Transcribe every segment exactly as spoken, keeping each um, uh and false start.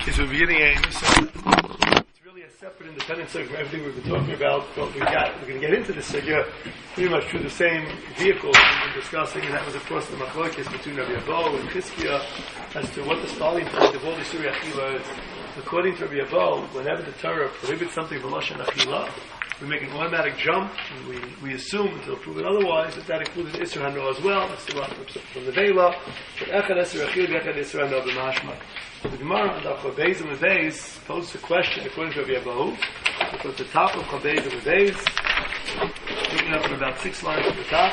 is we're beginning a new sugya. It's really a separate, independent sugya from everything we've been talking about. But we got, we're going to get into this sugya pretty much through the same vehicle we've been discussing, and that was, of course, the machlokes between Rabbi Abo and Chizkiah as to what the starting point of all the Surah Achila is. According to Rabbi Abo, whenever the Torah prohibits something for Lashon Achila, we make an automatic jump, and we, we assume, until proven otherwise, that that included Isser Hano as well. That's the one from the Vela. But Echad Isser Achil, Echad Isser Hano b'mashma. The Gemara on the Chabeis and Meveis poses a question according to Rabbi Abahu. So at the top of Chabeis and Meveis, picking up from about six lines at the top.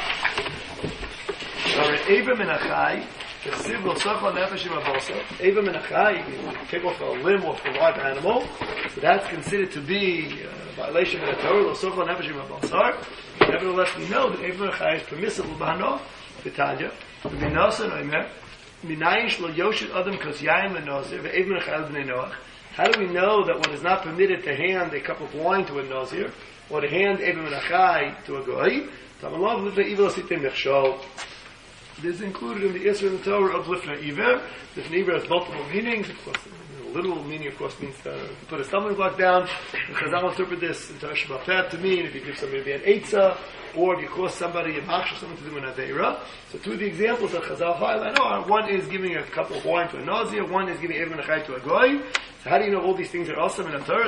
Eva Menachai, the Siv will suffer nefesh im abosa. Eva Menachai, you take off a limb off a live animal, so that's considered to be a violation of the Torah. Will suffer nefesh im abosar. Nevertheless, we know that Eva Menachai is permissible b'hano v'tanya. V'minasa noimer. Minayin shlo yoshit adam kos yayin lenozir ve'ev menachal b'nei noach. How do we know that one is not permitted to hand a cup of wine to a nozir or to hand ev menachai to a goy? Tamalav lifnei iver asitim mechshol. This is included in the Isra and the Torah of lifnei iver. Lifnei iver has multiple meanings. Of course, the literal meaning, of course, means to put a stumbling block down. The Chazal interpret this in Torah Shabbat to mean if you give somebody an eitzah, or if you cause somebody a machshir, something to do an aveira. So two of the examples that Chazal highlight are, one is giving a cup of wine to a nazir, one is giving Evan Achai to a goy. So how do you know all these things are awesome in the Torah?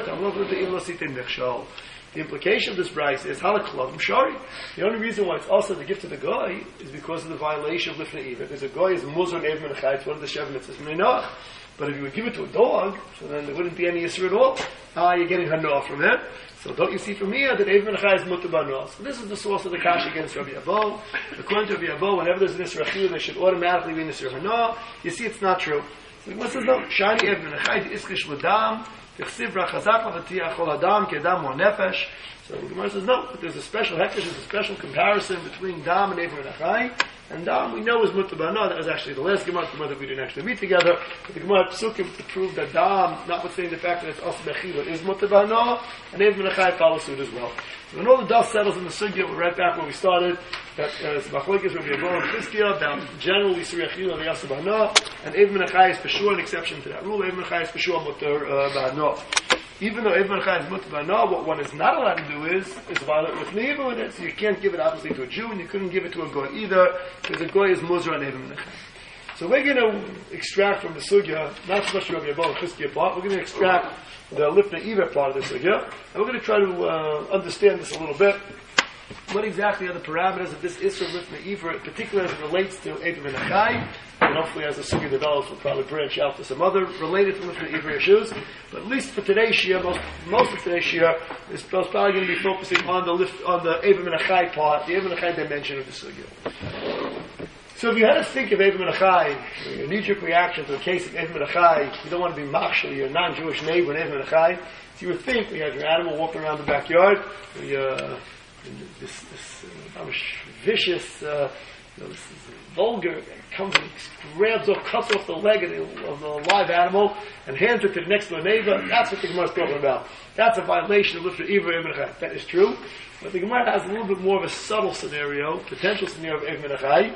The implication of this brayse is halaklavim shari. The only reason why it's also to give to the goy is because of the violation of lifnei iver. Because a goy is muzar and Evan Achai, it's one of the Shev mitzvahs Bnei Noach. But if you would give it to a dog, so then there wouldn't be any Yisra at all. Ah, you're getting Hanoah from him. So don't you see from here that Ev Menachai is Mutter B'Hanoah. So this is the source of the Kash against Rabbi Abo. According to Rabbi Abo, whenever there's an Yisra Achil, there should automatically be an Yisra Hanoah. You see, it's not true. So the Gemara says, no. Shani Ev Menachai, the Iskish L'Dam, Tichsiv Rachazak L'Vatiyah Chol Adam, Kedam Or Nefesh. So the Gemara says, no, but there's a special hektish, there's a special comparison between Dam and Ev Menachai. And Dam, we know is Mutter B'Hanoah. That was actually the last Gemara, the Gemara that we didn't actually meet together. But the Gemara Psukim to prove that Dam, notwithstanding the fact that it's also Bechila, is Mutter B'Hanoah, and Ev Menachai follows suit as well. So when all the dust settles in the Sugya, we're right back where we started. That uh, it's Machlokes Rabbi Abo and Chizkiah, down generally Surah Achila and Yasser B'Hanoah, and Ev Menachai is for sure an exception to that rule. Ev Menachai is for sure Mutter uh, B'Hanoah. Even though Ev Menachai is Mutter B'Hanoah, what one is not allowed to do is, is violate with Neiva with it. So you can't give it obviously to a Jew, and you couldn't give it to a Goy either, because a Goy is Muzra on Ev Menachai. So we're going to extract from the Sugya, not so much Rabbi Abo and Chizkiah part, we're going to extract the Lifnei Iver part of the Sugya, and we're going to try to uh, understand this a little bit. What exactly are the parameters of this Isra Lifnei Iver, particularly as it relates to Ev Menachai, and hopefully as the Sugya develops, we'll probably branch out to some other related to Lifnei Iver issues. But at least for today's Shia, most, most of today's Shia is probably going to be focusing on the lift, on the Ev Menachai part, the Ev Menachai dimension of the Sugya. So if you had to think of Ev Menachai, your knee-jerk reaction to the case of Ev Menachai, you don't want to be machshel, your non-Jewish neighbor in Ev Menachai, so you would think you had your animal walking around the backyard, you, uh, this, this uh, vicious, uh, you know, this is vulgar, comes and grabs off, cuts off the leg of the, of the live animal and hands it to the next door neighbor. That's what the Gemara is talking about. That's a violation of Lifnei Iver Ev Menachai. That is true. But the Gemara has a little bit more of a subtle scenario, potential scenario of Ev Menachai,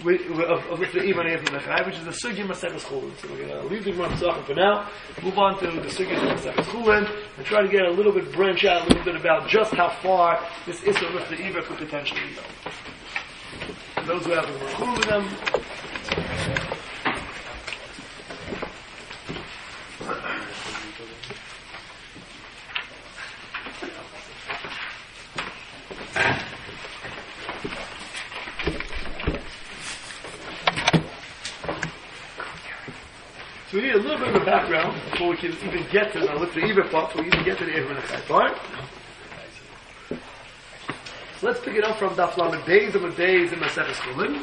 of Lifnei Iver and Ev Menachai, which is the Sugya Maseches Chulin. So we're going to leave the Gemara Pesachim for now, move on to the Sugya Maseches Chulin, and try to get a little bit, branch out a little bit about just how far this Isra Lifnei Iver could potentially go. For those who have the Chulin with them, so we need a little bit of a background before we can even get to the Lifnei Iver part, before we even get to the Ev Menachai part. So let's pick it up from Daf Lamed Beis and Beis in Maseches Chulin.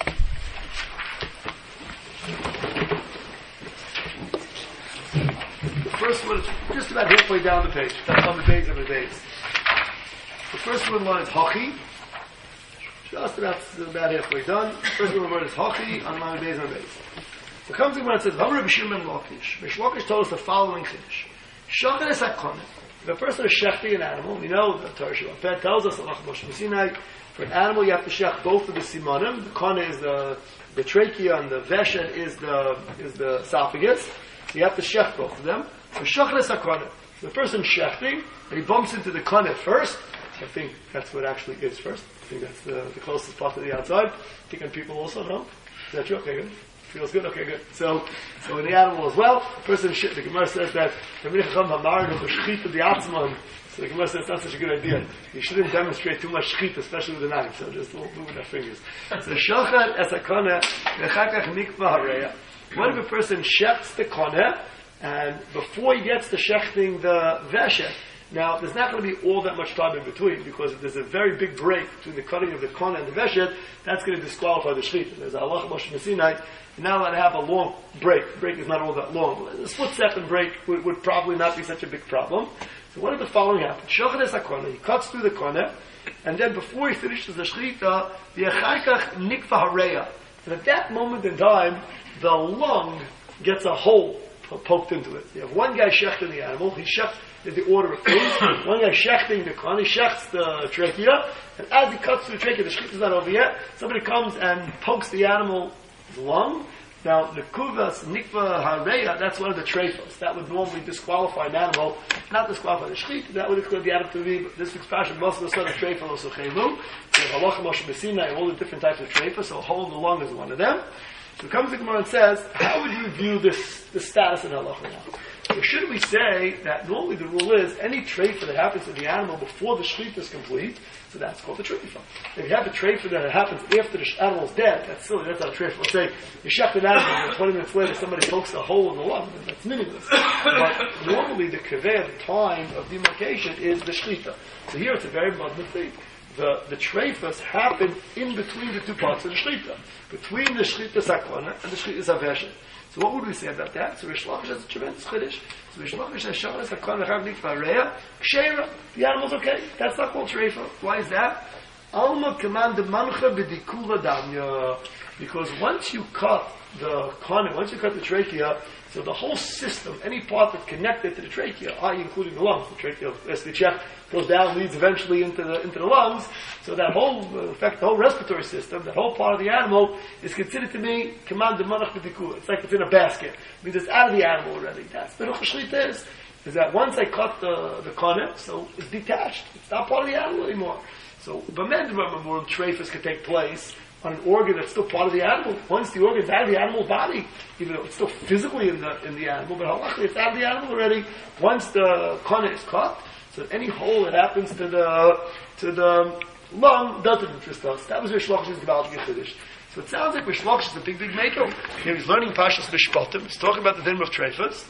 The first one is just about halfway down the page. Daf Lamed Beis and Beis. The first one line is Hachi. Just about, about halfway done. The first one word is Hachi on Lamed Beis and Beis. So comes the one that says, V'amar Rabbi Shimon Lakish. Rish Lakish told us the following chiddush. Shachan es hakonet. If a person is shechting an animal, we know the Torah Shabbat tells us, for an animal you have to shech both of the simanim. The kone is the, the trachea and the veshet is the, is the esophagus. So you have to shech both of them. So shachar sakana. The person shechting, and he bumps into the kana first. I think that's what it actually is first. I think that's the, the closest part to the outside. Picking people also, no? Is that true? Okay, good. Feels good? Okay, good. So, so in the animal as well, the person shit, the Gemara says that, so the Gemara says that's such a good idea. You shouldn't demonstrate too much shchit, especially with a knife, so just move with our fingers. So shachar esakana, v'chakach nikva hareya. What if a person shechts the kona, and before he gets to shechting the veshet, now, there's not going to be all that much time in between, because if there's a very big break between the cutting of the kona and the veshet, that's going to disqualify the shechita. There's a halacha Moshe Messinai, you're not allowed to have a long break. The break is not all that long. A split second break would, would probably not be such a big problem. So what if the following happens? Shochet es hakona, he cuts through the kona, and then before he finishes the shechita, the echarkach nikva hareya. And at that moment in time, the lung gets a hole poked into it. You have one guy shechting the animal, he shechts in the order of things. One guy shechting the khan, he shechts the trachea, and as he cuts through the trachea, the shechit is not over yet, somebody comes and pokes the animal's lung. Now, the kuvas nikva hareya, that's one of the trephos. That would normally disqualify an animal, not disqualify the shechit, that would include the animal to be, but this week's fashion, most of the sort of trephos also chemu. So, halacha Moshe Messinai, all the different types of trephos, so a hole in the lung is one of them. So comes the Gemara and says, how would you view this, the status in halacha now? So should we say that normally the rule is any treifa that happens to the animal before the shechita is complete, so that's called a treifa. If you have a treifa that happens after the animal is dead, that's silly, that's not a treifa. Let's say you shecht an animal and twenty minutes later somebody pokes a hole in the lung, then that's meaningless. But normally the kaveh, the time of demarcation, is the shechita. So here it's a very modern thing. The, the treifas happen in between the two parts of the shechita, between the shechita sakwana and the shechita saveshet. So what would we say about that? So Rish Lakish has a tremendous chiddush. So Rish Lakish says, Shachar sakwana chav nikva hareya, kshera. The animal's okay. That's not called treifa. Why is that? Alma command the mancha b'dikula damya. Because once you cut the kana, once you cut the trachea, so the whole system, any part that's connected to the trachea, that is including the lungs, the trachea, as the chef goes down, leads eventually into the into the lungs, so that whole, in fact, the whole respiratory system, that whole part of the animal is considered to be command the manach b'dikula. It's like it's in a basket. It means it's out of the animal already. That's the ruch shlita is. Is that once I cut the the kana, so it's detached. It's not part of the animal anymore. So, b'med more treifas can take place on an organ that's still part of the animal. Once the organ's out of the animal body, even though it's still physically in the in the animal, but halachically it's out of the animal already. Once the kana is cut, so any hole that happens to the to the lung doesn't interest us. That was Rish Lakish's Gebaldik Chiddush. So it sounds like Rish Lakish is a big, big maker. Here he's learning Pashas Mishpatim. He's talking about the din of treifas.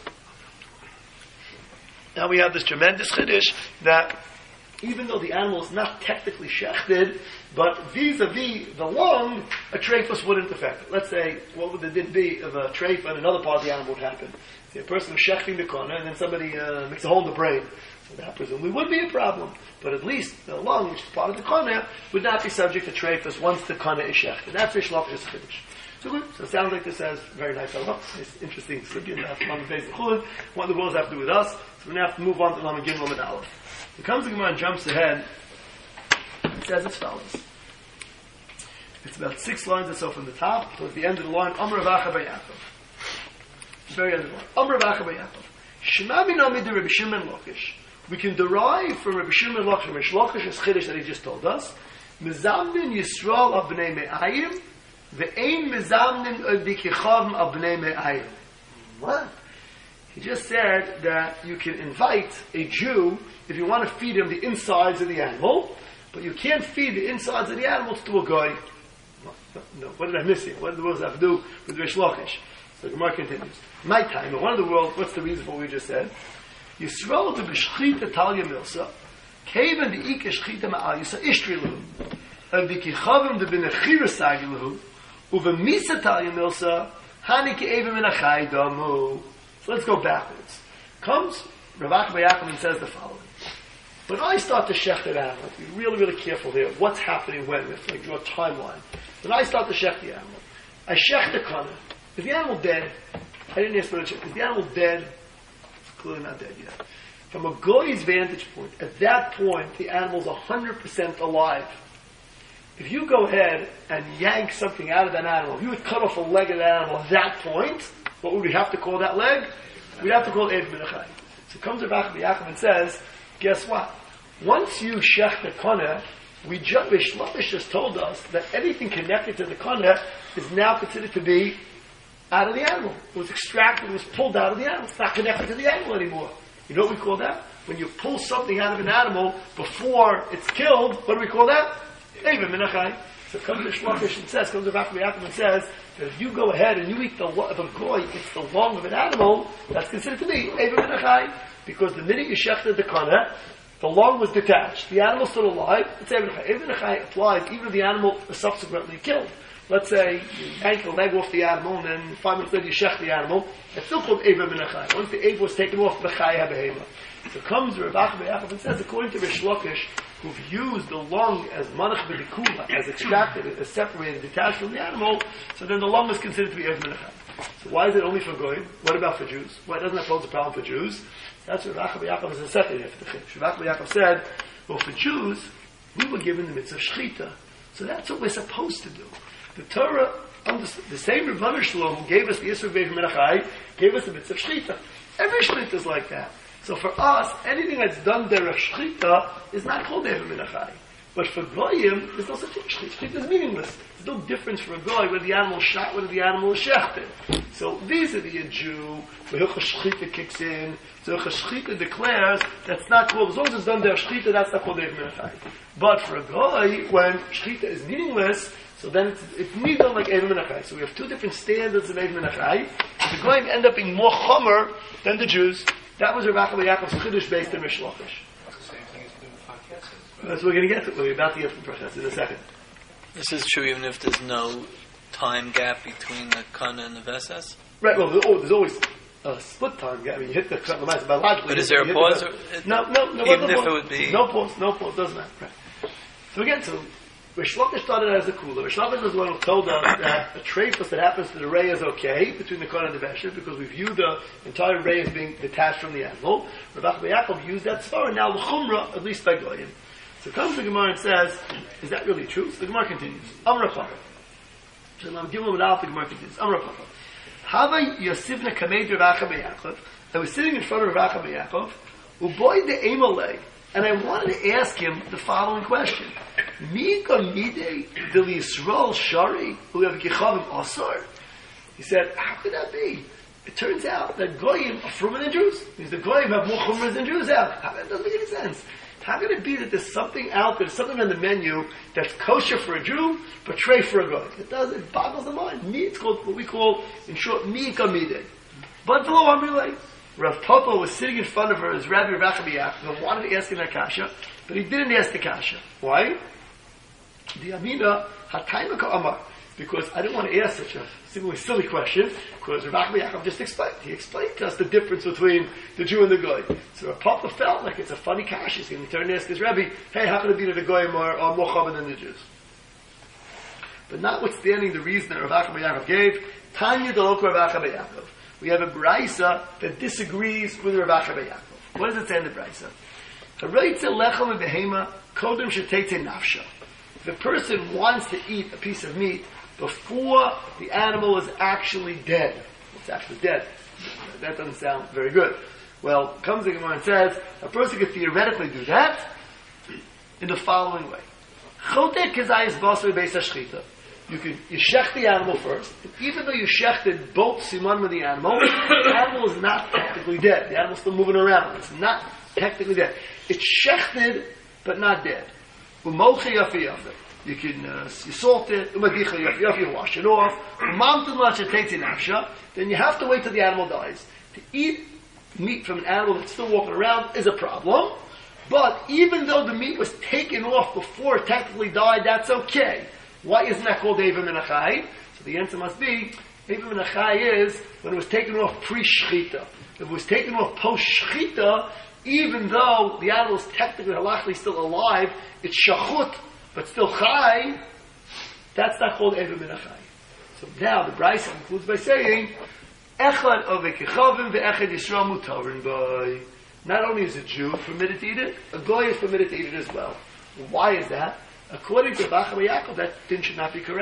Now we have this tremendous Chiddush that even though the animal is not technically shechted, but vis-a-vis the lung, a trephus wouldn't affect it. Let's say, what would the din be if a trephus and another part of the animal would happen? See, a person is shechting the corner, and then somebody uh, makes a hole in the brain. So that presumably would be a problem. But at least the lung, which is part of the corner, would not be subject to trephus once the corner is shechted. That's Rish Lakish's Chiddush. So good. So it sounds like this has very nice halach. It's interesting. So again, that's one of the basic chulin. What the rules have to do with us. So we're going to have to move on to Lamed Gimel and Aleph. It comes to Gemara and jumps ahead. It says as follows. It's about six lines or so from the top. So at the end of the line, Amr Rav Acha bar Yaakov. Very end of the line. Amr Rav Acha bar Yaakov. Shema minami de Rabbi Shimon Lakish. We can derive from Rabbi Shimon Lakish, Rish Lakish's Chiddush that he just told us. Mezamnin Yisrael of Bnei Me'ayim, ve'ein mezamnin of Dikichavim of Bnei Me'ayim. What? He just said that you can invite a Jew if you want to feed him the insides of the animal, but you can't feed the insides of the animals to a guy. No, no, no. What did I miss here? What does that have to do with Rish Lakish? So the Gemara continues. My time, in one of the world, what's the reason for what we just said? Yisrael de b'shchita talya milsa, keven de ike shchita ma'al yisa ishtri lehu, and de kichavim de b'nechira sagi lehu, uve misa talya milsa, hani ke'evim in achai damu. So let's go backwards. Comes Rav Acha bar Yaakov and says the following. When I start to shecht an animal, be really, really careful here. What's happening when? We have to like, draw a timeline. When I start to shecht the animal, I shecht the kana. Is the animal dead? I didn't ask for the check. Is the animal dead? It's clearly not dead yet. From a goy's vantage point, at that point, the animal's one hundred percent alive. If you go ahead and yank something out of that animal, if you would cut off a leg of that animal at that point, what would we have to call that leg? we have to call it Eivim Min HaChai. So comes Rav Yaakov and says, guess what? Once you shech the koneh, we just, Shlomish just told us that anything connected to the koneh is now considered to be out of the animal. It was extracted, it was pulled out of the animal. It's not connected to the animal anymore. You know what we call that? When you pull something out of an animal before it's killed, what do we call that? Eivim Min HaChai. So comes the Shlomish and says, comes the Rav Yaakov and says, that if you go ahead and you eat the of a goy, it's the lung of an animal, that's considered to be Eivim Min HaChai. Because the minute you shechted the koneh, the lung was detached. The animal's still alive. It's Eivim Min HaChai. Eivim Min HaChai applies even if the animal is subsequently killed. Let's say you yank the leg off the animal and then five minutes later you shech the animal. It's still called Eivim Min HaChai. Once the Eiv was taken off, the Chai HaBehema. So comes Rav Yaakov and says, according to Rish Lakish, who've used the lung as manach b'dikula, as extracted, as separated, detached from the animal, so then the lung is considered to be Eivim Min HaChai. So why is it only for goyim? What about for Jews? Why doesn't that pose a problem for Jews? That's what Rav Yaakov is a second after the Chiddush. Rav Yaakov said, well, for Jews, we were given the mitzvah shchita. So that's what we're supposed to do. The Torah, the same Rebbeinu Shalom who gave us the Yisro Eivim Min HaChai, gave us the mitzvah shchita. Every shchita is like that. So for us, anything that's done derech shchita is not called Eivim Min HaChai. But for goyim, there's no such thing. Shchita is meaningless. There's no difference for a goy whether the animal is shot, whether the animal is shechted. So vis-a-vis a Jew, where Hilchos Shchita kicks in, so Hilchos Shchita declares that's not called, as long as it's done derech shchita, that's not called Eivim Min HaChai. But for a goy, when shchita is meaningless, so then it's, it's neither like Eivim Min HaChai. So we have two different standards of Eivim Min HaChai. The goyim end up being more chomer than the Jews. That was Rav Yaakov's Chiddush based in Rish Lakish. That's the same thing as doing Parkeses. That's what we're going to get to. We're about to get to Parkeses in a second. This is true even if there's no time gap between the Kana and the Veses? Right, well, there's always a split time gap. I mean, you hit the cut, biologically. But is there a pause? Or no, no, no. Even no if pause. it would be... No pause, no pause, doesn't matter. Right. So again, so Rish Lakish started as a cooler. Rish Lakish was the one who told us that a treifus that happens to the ray is okay between the Kana and the Vesher because we view the entire ray as being detached from the animal. Rav Yaakov used that svara, and now the chumrah, at least by goyim. So comes the Gemara and says, is that really true? So the Gemara continues. Amar Papa. So I'm giving them out, the Gemara continues. Amar Papa. Hava Yosivna Kamed Rav Yaakov. I was sitting in front of Rav Yaakov, uboy de emalei, and I wanted to ask him the following question. Mika midei del Yisrael shari who have gechavim asar? He said, how could that be? It turns out that goyim are frumer than Jews. Because the goyim have more chumras than Jews have. How, that doesn't make any sense. How can it be that there's something out there, something on the menu that's kosher for a Jew, but tray for a goy? It does. It boggles the mind. Me, it's called what we call, in short, mika midei. But below I'm relay. Rav Papa was sitting in front of her as Rabbi Rav Yaakov and wanted to ask him that kasha, but he didn't ask the kasha. Why? The Amina Hataimaka Amar. Because I didn't want to ask such a seemingly silly question, because Rav Yaakov just explained. He explained to us the difference between the Jew and the Goy. So Rav Papa felt like it's a funny kasha. He's going to turn and ask his Rebbe, hey, how can it be that the Goyim are, are more chavan than the Jews? But notwithstanding the reason that Rav Yaakov gave, Tanya Dalok Rav Yaakov. We have a Braisa that disagrees with Rav Yaakov. What does it say in the Braisa? If a person wants to eat a piece of meat before the animal is actually dead, it's actually dead. That doesn't sound very good. Well, comes the Gemara and says a person could theoretically do that in the following way. You could you shech the animal first. Even though you shechted both siman with the animal, the animal is not technically dead. The animal is still moving around. It's not technically dead. It's shechted, but not dead. Umochi yafi yafi. You can uh, you salt it. Umadicha yafi yafi. You wash it off. Umamtin lacheteti nafsha. Then you have to wait till the animal dies. To eat meat from an animal that's still walking around is a problem. But even though the meat was taken off before it technically died, that's okay. Why isn't that called Eivim Min HaChai? So the answer must be, Eivim Min HaChai is when it was taken off pre-shchita. If it was taken off post-shchita, even though the animal is technically halachically still alive, it's shachut, but still chai, that's not called Eivim Min HaChai. So now the Braisa concludes by saying, Echad of Ekechavim ve'echad Yisrael mutarin by. Not only is a Jew permitted to eat it, a Goy is permitted to eat it as well. Why is that? According to Rav Yaakov, that thing should not be correct.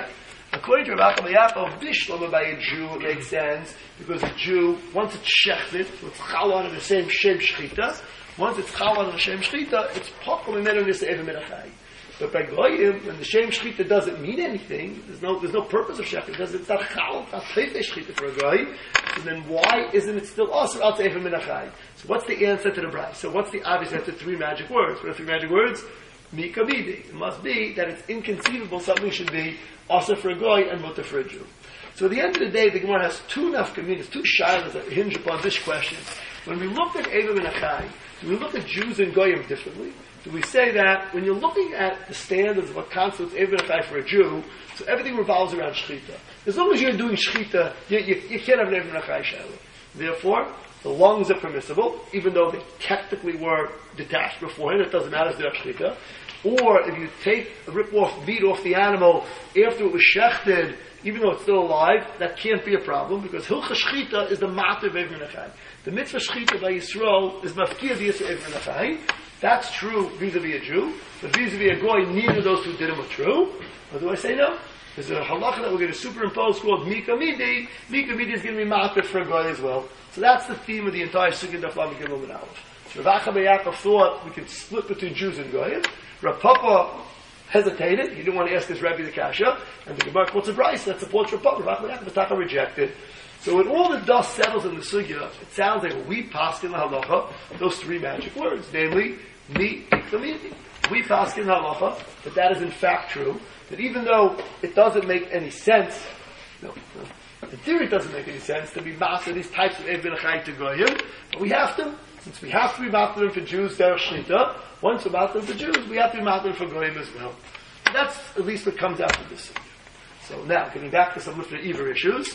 According to Rav Achai Yaakov, Bishlama by a Jew, it makes sense, because a Jew, once it's shechted, so it's chal on the same shem shchita, once it's chal on the shem shchita, it's pokum imenu nis eva minachai. But by goyim, when the shem shchita doesn't mean anything, there's no there's no purpose of shechted, because it's not chal, it's not teifei shchita for a goy, so then why isn't it still also out to eva minachai? So what's the answer to the bride? So what's the obvious answer to three magic words? What are three magic words? Mika midi. It must be that it's inconceivable something should be also for a goy and mutter for a Jew. So at the end of the day, the Gemara has two nafkaminas, two shilas that hinge upon this question. When we look at Eva and Achai, do we look at Jews and goyim differently? Do we say that when you're looking at the standards of what constitutes Eva and Achai for a Jew, so everything revolves around shechita. As long as you're doing shechita, you, you, you can't have an Eva and Achai shilah. Therefore, the lungs are permissible, even though they technically were detached beforehand. It doesn't matter if they're shechita. Or if you take a rip-off meat off the animal after it was shechted, even though it's still alive, that can't be a problem, because hilcha shechita is the matter of Eivin Achai. The mitzvah shechita by Yisrael is mafkia v'yis Eivin Achai. That's true vis-a-vis a Jew, but vis-a-vis a goy, neither of those two did them are true. Or do I say no? There's a halacha that we're going to superimpose called Mika Midi. Mika Midi is going to be matter for a goy as well. So that's the theme of the entire Sukkot Daf Lamed Gimel and Aleph. So Rav Achai Yaakov thought we could split between Jews and goyim. Rav Papa hesitated. He didn't want to ask his Rebbe the Kasha. And the Gemara quotes a Bryce that supports Rav Papa. Rav Achai Yaakov rejected. So when all the dust settles in the Sugya, it sounds like we pass in the halacha those three magic words, namely, mi, ikamidi. We pass in the halacha that that is in fact true, that even though it doesn't make any sense, no, no, in theory it doesn't make any sense to be master these types of Eivin Achai to Goyim, but we have to. Since we have to be master them for Jews, they're Shlita. Once we're master them for Jews, we have to be master them for Goyim as well. And that's at least what comes out of this. So now, getting back to some Lifnei Iver issues,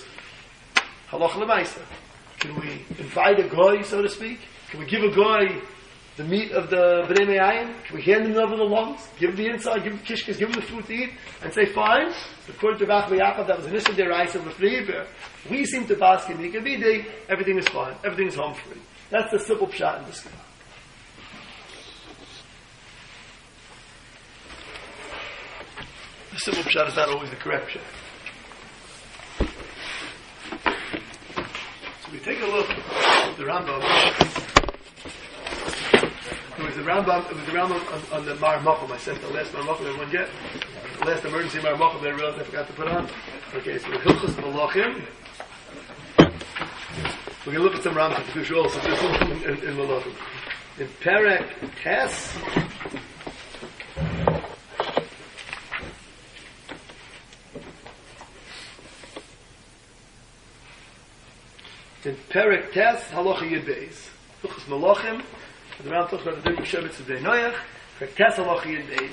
Halacha L'maisa. Can we invite a Goy, so to speak? Can we give a Goy the meat of the Bnei Me'ayin? Can we hand him over the lungs? Give him the inside, give him the kishkas, give him the food to eat, and say, fine? According to Rav Achai Yaakov, that was an Issa Deraisa of Lifnei Iver. We seem to bask in Nikavidi, everything is fine, everything is home free. That's the simple pshat in this Gemara. The simple pshat is not always the correct pshat. So we take a look at the Rambam. It was the Rambam, it was the Rambam on, on the Mar Makom. I sent the last Mar Makom everyone get. The last emergency Mar Makom that I realized I forgot to put on. Okay, so Hilchos Malachim. We're going to look at some Rambam to do also this one in, in, in Malachim. In Perek Tes, in Perek Tes, Halacha Yud Beis. Hilchos Malachim. The Rambam talks about the different Shemitz of Bnei Noach. Perek Tes, Halacha Yud Beis.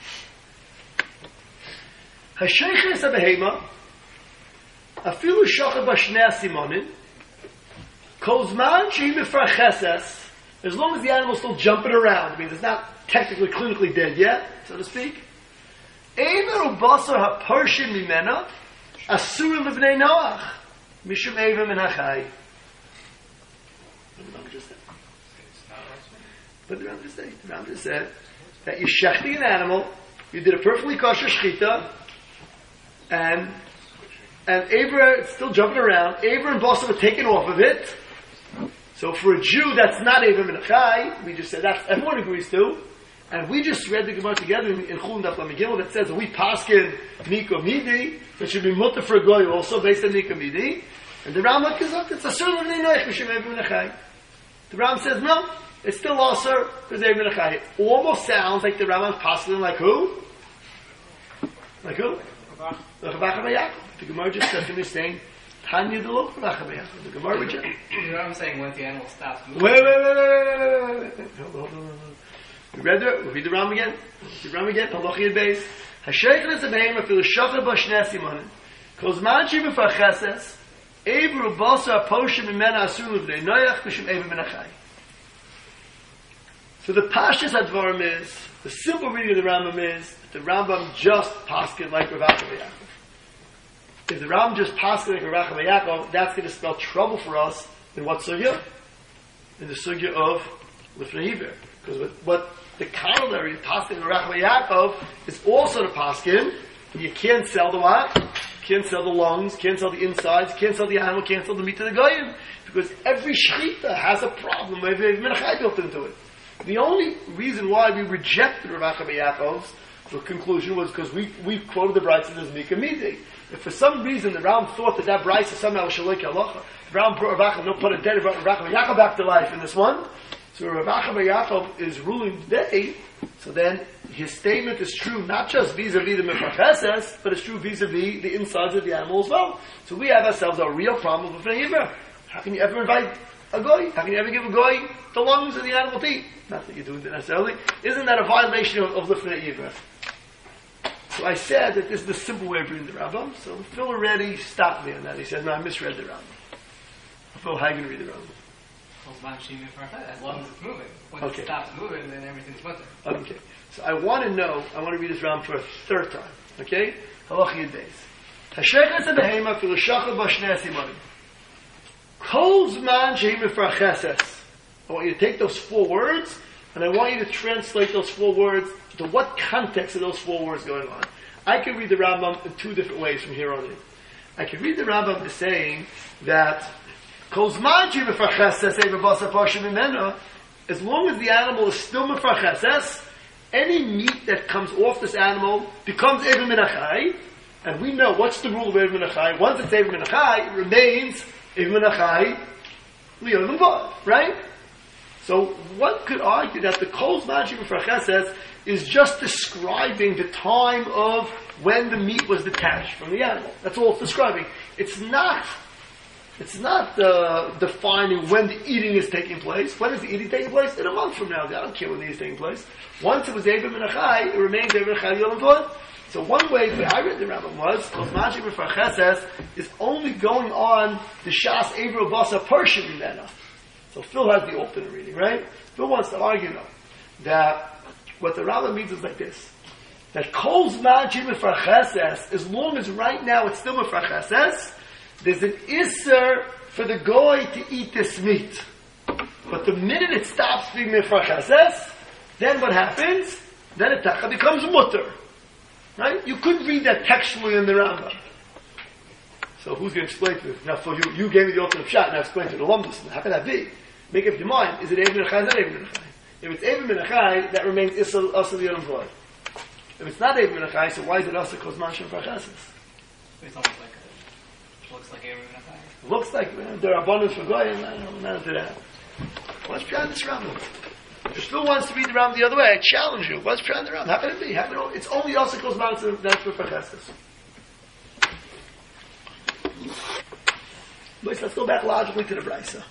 Hasheiches HaBehema, Afilu Shachar Bashnei Simonin. Kozman shehi mefracheses, as long as the animal's still jumping around, I mean, it's not technically clinically dead yet, so to speak. Eiver ubasar haparshim mimena asur lebnei Noach mishum eiver min hachai. What did the Rambam just say? What did the Rambam just say? The Rambam just said that you're shechting an animal, you did a perfectly kosher shechita, and and Eiver is still jumping around. Eiver and basar were taken off of it. So for a Jew, that's not Eiver min hachai. We just said that everyone agrees to, and we just read the Gemara together in Chulin Daf Lamed Gimel that says that we paskin Nika Midi, that should be mutter for a goy also based on Nika Midi, and the Rambam is up. It's a certain Bnei Noach b'shem Eiver min hachai. The Rambam says no, it's still also because Eiver min hachai. It almost sounds like the Rambam's paskin like who? Like who? Like Rav Achai Yaakov. The Gemara just said to me saying. Tanya the look for the Gemara rejected. You know what I'm saying? Once the animal stops moving. Wait, wait, wait, wait, wait, wait, wait. Hold on, hold on, hold on. We read it. We'll read the Ram again. The Ram again. Halacha Yud Beis. Hasheichel is a behemoth fil shachar bashnei simonim. Kozman shi mefarcheses. Eiver ubasar poshim mimena asur lebnei Noach mishum eiver min hachai. So the Pashas Advarim is, the simple reading of the Rambam is, that the Rambam just paskin like Rav Achai Yaakov. If the Rambam just paskin like Rav Achai Yaakov, that's going to spell trouble for us in what sugya? In the sugya of Lifnei Iver. Because what, what the corollary of paskin like Rav Achai Yaakov is also the paskin, you can't sell the what? can't sell the lungs, can't sell the insides, can't sell the animal, can't sell the meat to the goyim. Because every shechita has a problem with Eiv Menachai built into it. The only reason why we rejected Rav Acha Yaakov's the conclusion was because we, we quoted the Brisa as Mika Midi. If for some reason the Ram thought that that Brisa somehow was Shalek Halacha, the Ram brought Rav Acha, no put a dead Rav Acha Yaakov back to life in this one. So Rav Acha Yaakov is ruling today, so then his statement is true not just vis-a-vis the Mefacheses, but it's true vis-a-vis the insides of the animal as well. So we have ourselves a real problem with Bnei Yivra. How can you ever invite a goy? How can you ever give a goy the lungs of the animal teeth? Not that you're doing it necessarily. Isn't that a violation of, of Lifnei Yivra? So I said that this is the simple way of reading the Rambam. So Phil already stopped me on that. He said, no, I misread the Rambam. Phil, how are you going to read the Rambam? As long as it's moving. When Okay. it stops moving, then everything's mutter. Okay. So I want to know, I want to read this Rambam for a third time. Okay? Halach Yudbeis. Hashechet behema filashachah b'shnei simanim. Kol zman shehi mefracheses. I want you to take those four words, and I want you to translate those four words to what context are those four words going on. I can read the Rambam in two different ways from here on in. I can read the Rambam as saying that Kol zman shehi mefracheses eiv b'basar parshim mimeno, as long as the animal is still mefracheses, any meat that comes off this animal becomes eiv minachai, and we know what's the rule of eiv minachai. Once it's eiv minachai, it remains eiv minachai li'olam v'ad, right? So one could argue that the Kol Zman Shehi Mefracheses is just describing the time of when the meat was detached from the animal. That's all it's describing. It's not, it's not uh, defining when the eating is taking place. When is the eating taking place? In a month from now. I don't care when the eating is taking place. Once it was Eiv Minachai, it remains Eiv Minachai Yolam Vod. So one way that I read the Rambam was Kol Zman Shehi Mefracheses is only going on the Shas Eiv Basa Pershim Mimena. So Phil has the alternate reading, right? Phil wants to argue now that what the Rambam means is like this: that Kol Zman Shehi Mefracheses, as long as right now it's still Mefracheses, there's an Isser for the goy to eat this meat. But the minute it stops being Mefracheses, then what happens? Then it becomes mutter. Right? You couldn't read that textually in the Rambam. So who's going to explain to it? Now for you, you gave me the ultimate shot, now explain to the Lumdus. How can that be? Make up your mind. Is it Eiv Minachai? Is it Eiv Minachai? If it's Eiv Minachai, that remains Issa Asa Yolam V'od. If it's not Eiv Minachai, so why is it Asa Kol Zman Shehi Mefracheses? It's almost like a, it looks like every minute. Looks like uh, there are abundance for Goyim. I don't know, not into that. What's behind this Rambam? If Phil wants to read the Rambam the other way, I challenge you. What's behind the Rambam? How can it be? How can it, it's only Asa Kol Zman Shehi Mefracheses. Let's go back logically to the Brisa.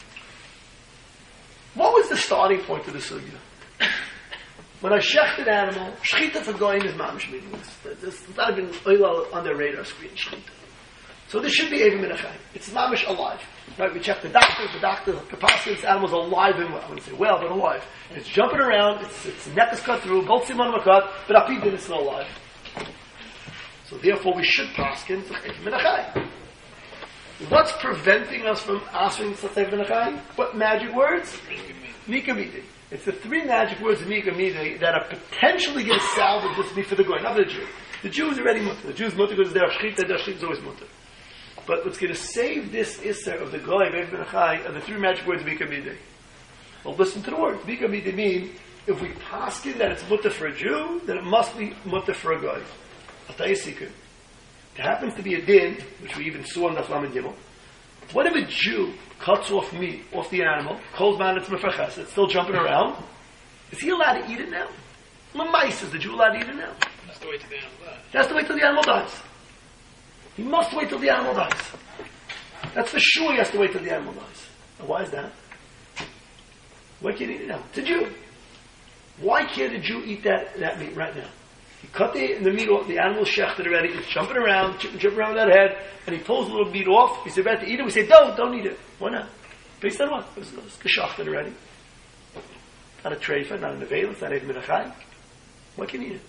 What was the starting point of the sugya? When I shechted animal, shechita for goyim is mamish meaningless. There's not even oil on their radar screen, shechita. So this should be Eiv Minachai. It's mamish alive. Right? We check the doctor, the doctor, the capacity, this animal's alive and well. I wouldn't say well, but alive. And it's jumping around, its, its neck is cut through, both simanim are cut, but apidin is still alive. So therefore we should paskin for Eiv Minachai. What's preventing us from asking such Eiv Minachai? What magic words? Mika Midi. It's the three magic words of Mika Midi that are potentially going to salvage this meat for the goy, not for the Jew. The Jew is already mutter. The Jew is mutter because they're shchita, their shchita is always mutter. But what's going to save this isser of the goy of Eiv Minachai are the three magic words of Mika Midi. Well, listen to the word. Mika Midi mean if we paskin that it's mutter for a Jew, then it must be mutter for a goy. I'll tell you a secret. There happens to be a din, which we even saw in the Flam and Gimel. What if a Jew cuts off meat off the animal, Kol Zman it's Mefraches, it's still jumping around? Is he allowed to eat it now? Lamais, is the Jew allowed to eat it now? He has to wait till the animal dies. He has to wait till the animal dies. He must wait till the animal dies. That's for sure he has to wait till the animal dies. Now, why is that? Why can't he eat it now? It's a Jew. Why can't a Jew eat that, that meat right now? He cut the, the meat off, the animal shechted already, it's jumping around, jumping, jumping around that head, and he pulls a little meat off, he's about to eat it, we say, don't, don't eat it. Why not? Based on what? It was, it was geshachted already. Not a treifa, not a nevel, it's not Eiv Minachai. Why can he eat it?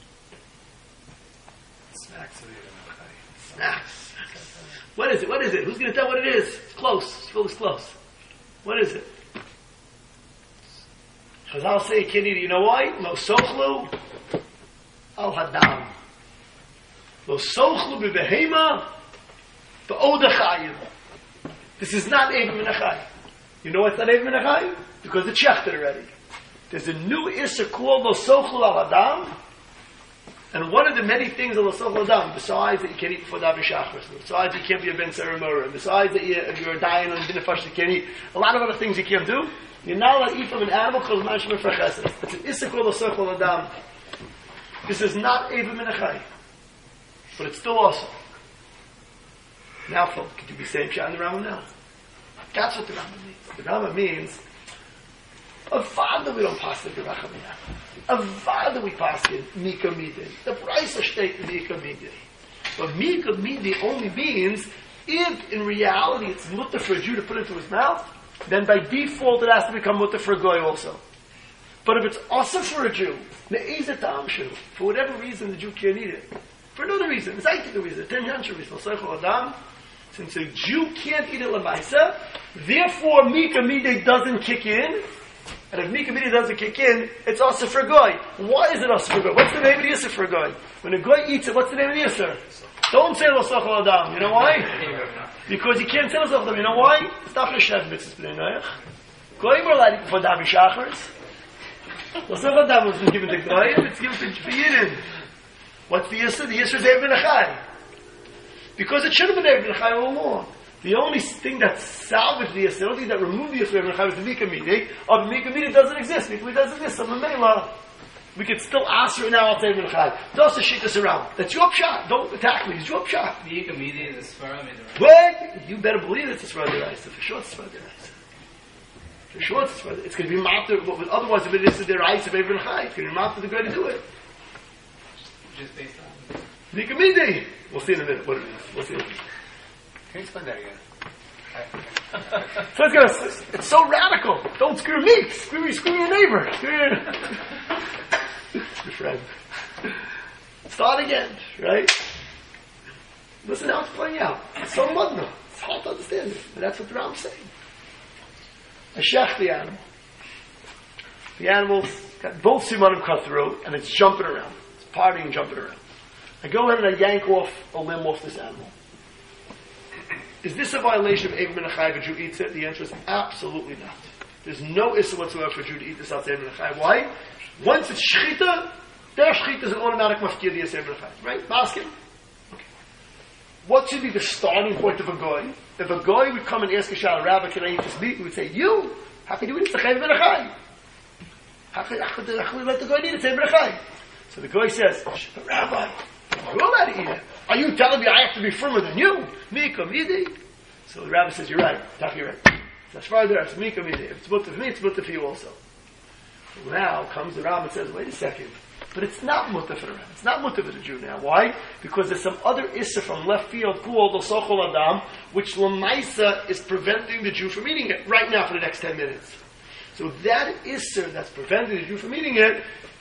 Snacks of Eiv Minachai. Snacks. What is it? What is it? Who's going to tell what it is? It's close. It's close, close. What is it? Chazal say you can't eat it. You know why? No sochlu. Al hadam. Lo sochlu b'behema b'oda chayim. This is not Eivim and Achai. You know why it's not Eivim and Achai? Because it's shechted already. There's a new Issa called Lo sochlu al Adam, and one of the many things of Lo sochlu al Adam, besides that you can't eat before Davi Shachris, besides that you can't be a Ben Saramura, besides that you, if you're dying on Din Fash, you can't eat, a lot of other things you can't do, you're not allowed to eat from an animal called Mashma Fracheses. It's an Issa called Lo sochlu al Adam. This is not Eivim and Achai. But it's still awesome. Now, folks, could you be saying Pshat in the Rambam now? That's what the Rambam means. The Rambam means a father we don't pass the Gerachamina. A father we pass in Mika Midi. The price of state Mika Midi. But Mika Midi only means if in reality it's mutter for a Jew to put into his mouth, then by default it has to become mutter for a Goy also. But if it's also for a Jew, for whatever reason the Jew can't eat it. For another reason, it's eighty reason, ten yansha reason, since a Jew can't eat it lemaisa, therefore Mika Midei doesn't kick in, and if Mika Midei doesn't kick in, it's also for a Goy. Why is it also for a Goy? What's the name of the Yisr for a Goy? When a Goy eats it, what's the name of the Yisr? Don't say Lo Sochel Adam. You know why? Because you can't say Lo Sochel Adam. You know why? It's not for the Shev Mitzvah B'nai Noach. Goyim are allowed before Davi Shachars. Lo Sochel Adam was given to Goyim, it's given to Yidin. What's the Yisr? The Yisr is Eivim Achai. Because it should have been Eivim Achai all along. The only thing that salvaged the Yisr, the only thing that removed the Yisr Eivim Achai was the Mika Midi. Or the Mika Midi doesn't exist. Mika Midi doesn't exist. So the Mela, we can still ask her now, I'll say Eivim Achai. Don't shit us around. That's your pshat. Don't attack me. It's your pshat. Mika Midi is a Sfara Midrash. But you better believe it's a Sfara Deraisa. For sure it's a Sfara Deraisa. For sure it's a Sfara Deraisa. It's going to be matter, but otherwise if it is the Deraisa of Eivim Achai, it's going to be matter the guy to do it. Just based on Mika Midi. We'll see in a minute what it is. We'll see in a minute. Can you explain that again? So it's, gonna, it's so radical. Don't screw me. Screw, screw your neighbor. Screw your, your friend. Start again, right? Listen how it's playing out. It's so mudna. It's hard to understand it. But that's what the Ram's saying. I shech the animal. The animal's got both simanim cut through, and it's jumping around. It's partying and jumping around. I go ahead and I yank off a limb off this animal. Is this a violation of Eivim and Achai if a Jew eats it? The answer is absolutely not. There's no issue whatsoever for a Jew to eat this outside Eivim and Achai. Why? Once it's shchita, their shchita is an automatic mafkir the Eivim and Achai. Right? Masking? Okay. What should be the starting point of a goy? If a goy would come and ask a shal, Rabbi, can I eat this meat? We would say, you? How can you eat this Eivim and Achai? How can, how can, how can we let the goy eat it? It's Eivim and Achai. So the goy says, Rabbi, you're allowed to eat it. Are you telling me I have to be firmer than you? Mika Midi. So the rabbi says, you're right. Taki, you're right. So as far as there, it's Mika Midi. If it's mutter for me, it's mutter for you also. So now comes the rabbi and says, wait a second. But it's not mutter for the rabbi. It's not mutter for the Jew now. Why? Because there's some other issa from left field called Lo Sochel Adam, which Lamaisa is preventing the Jew from eating it right now for the next ten minutes. So that issa that's preventing the Jew from eating it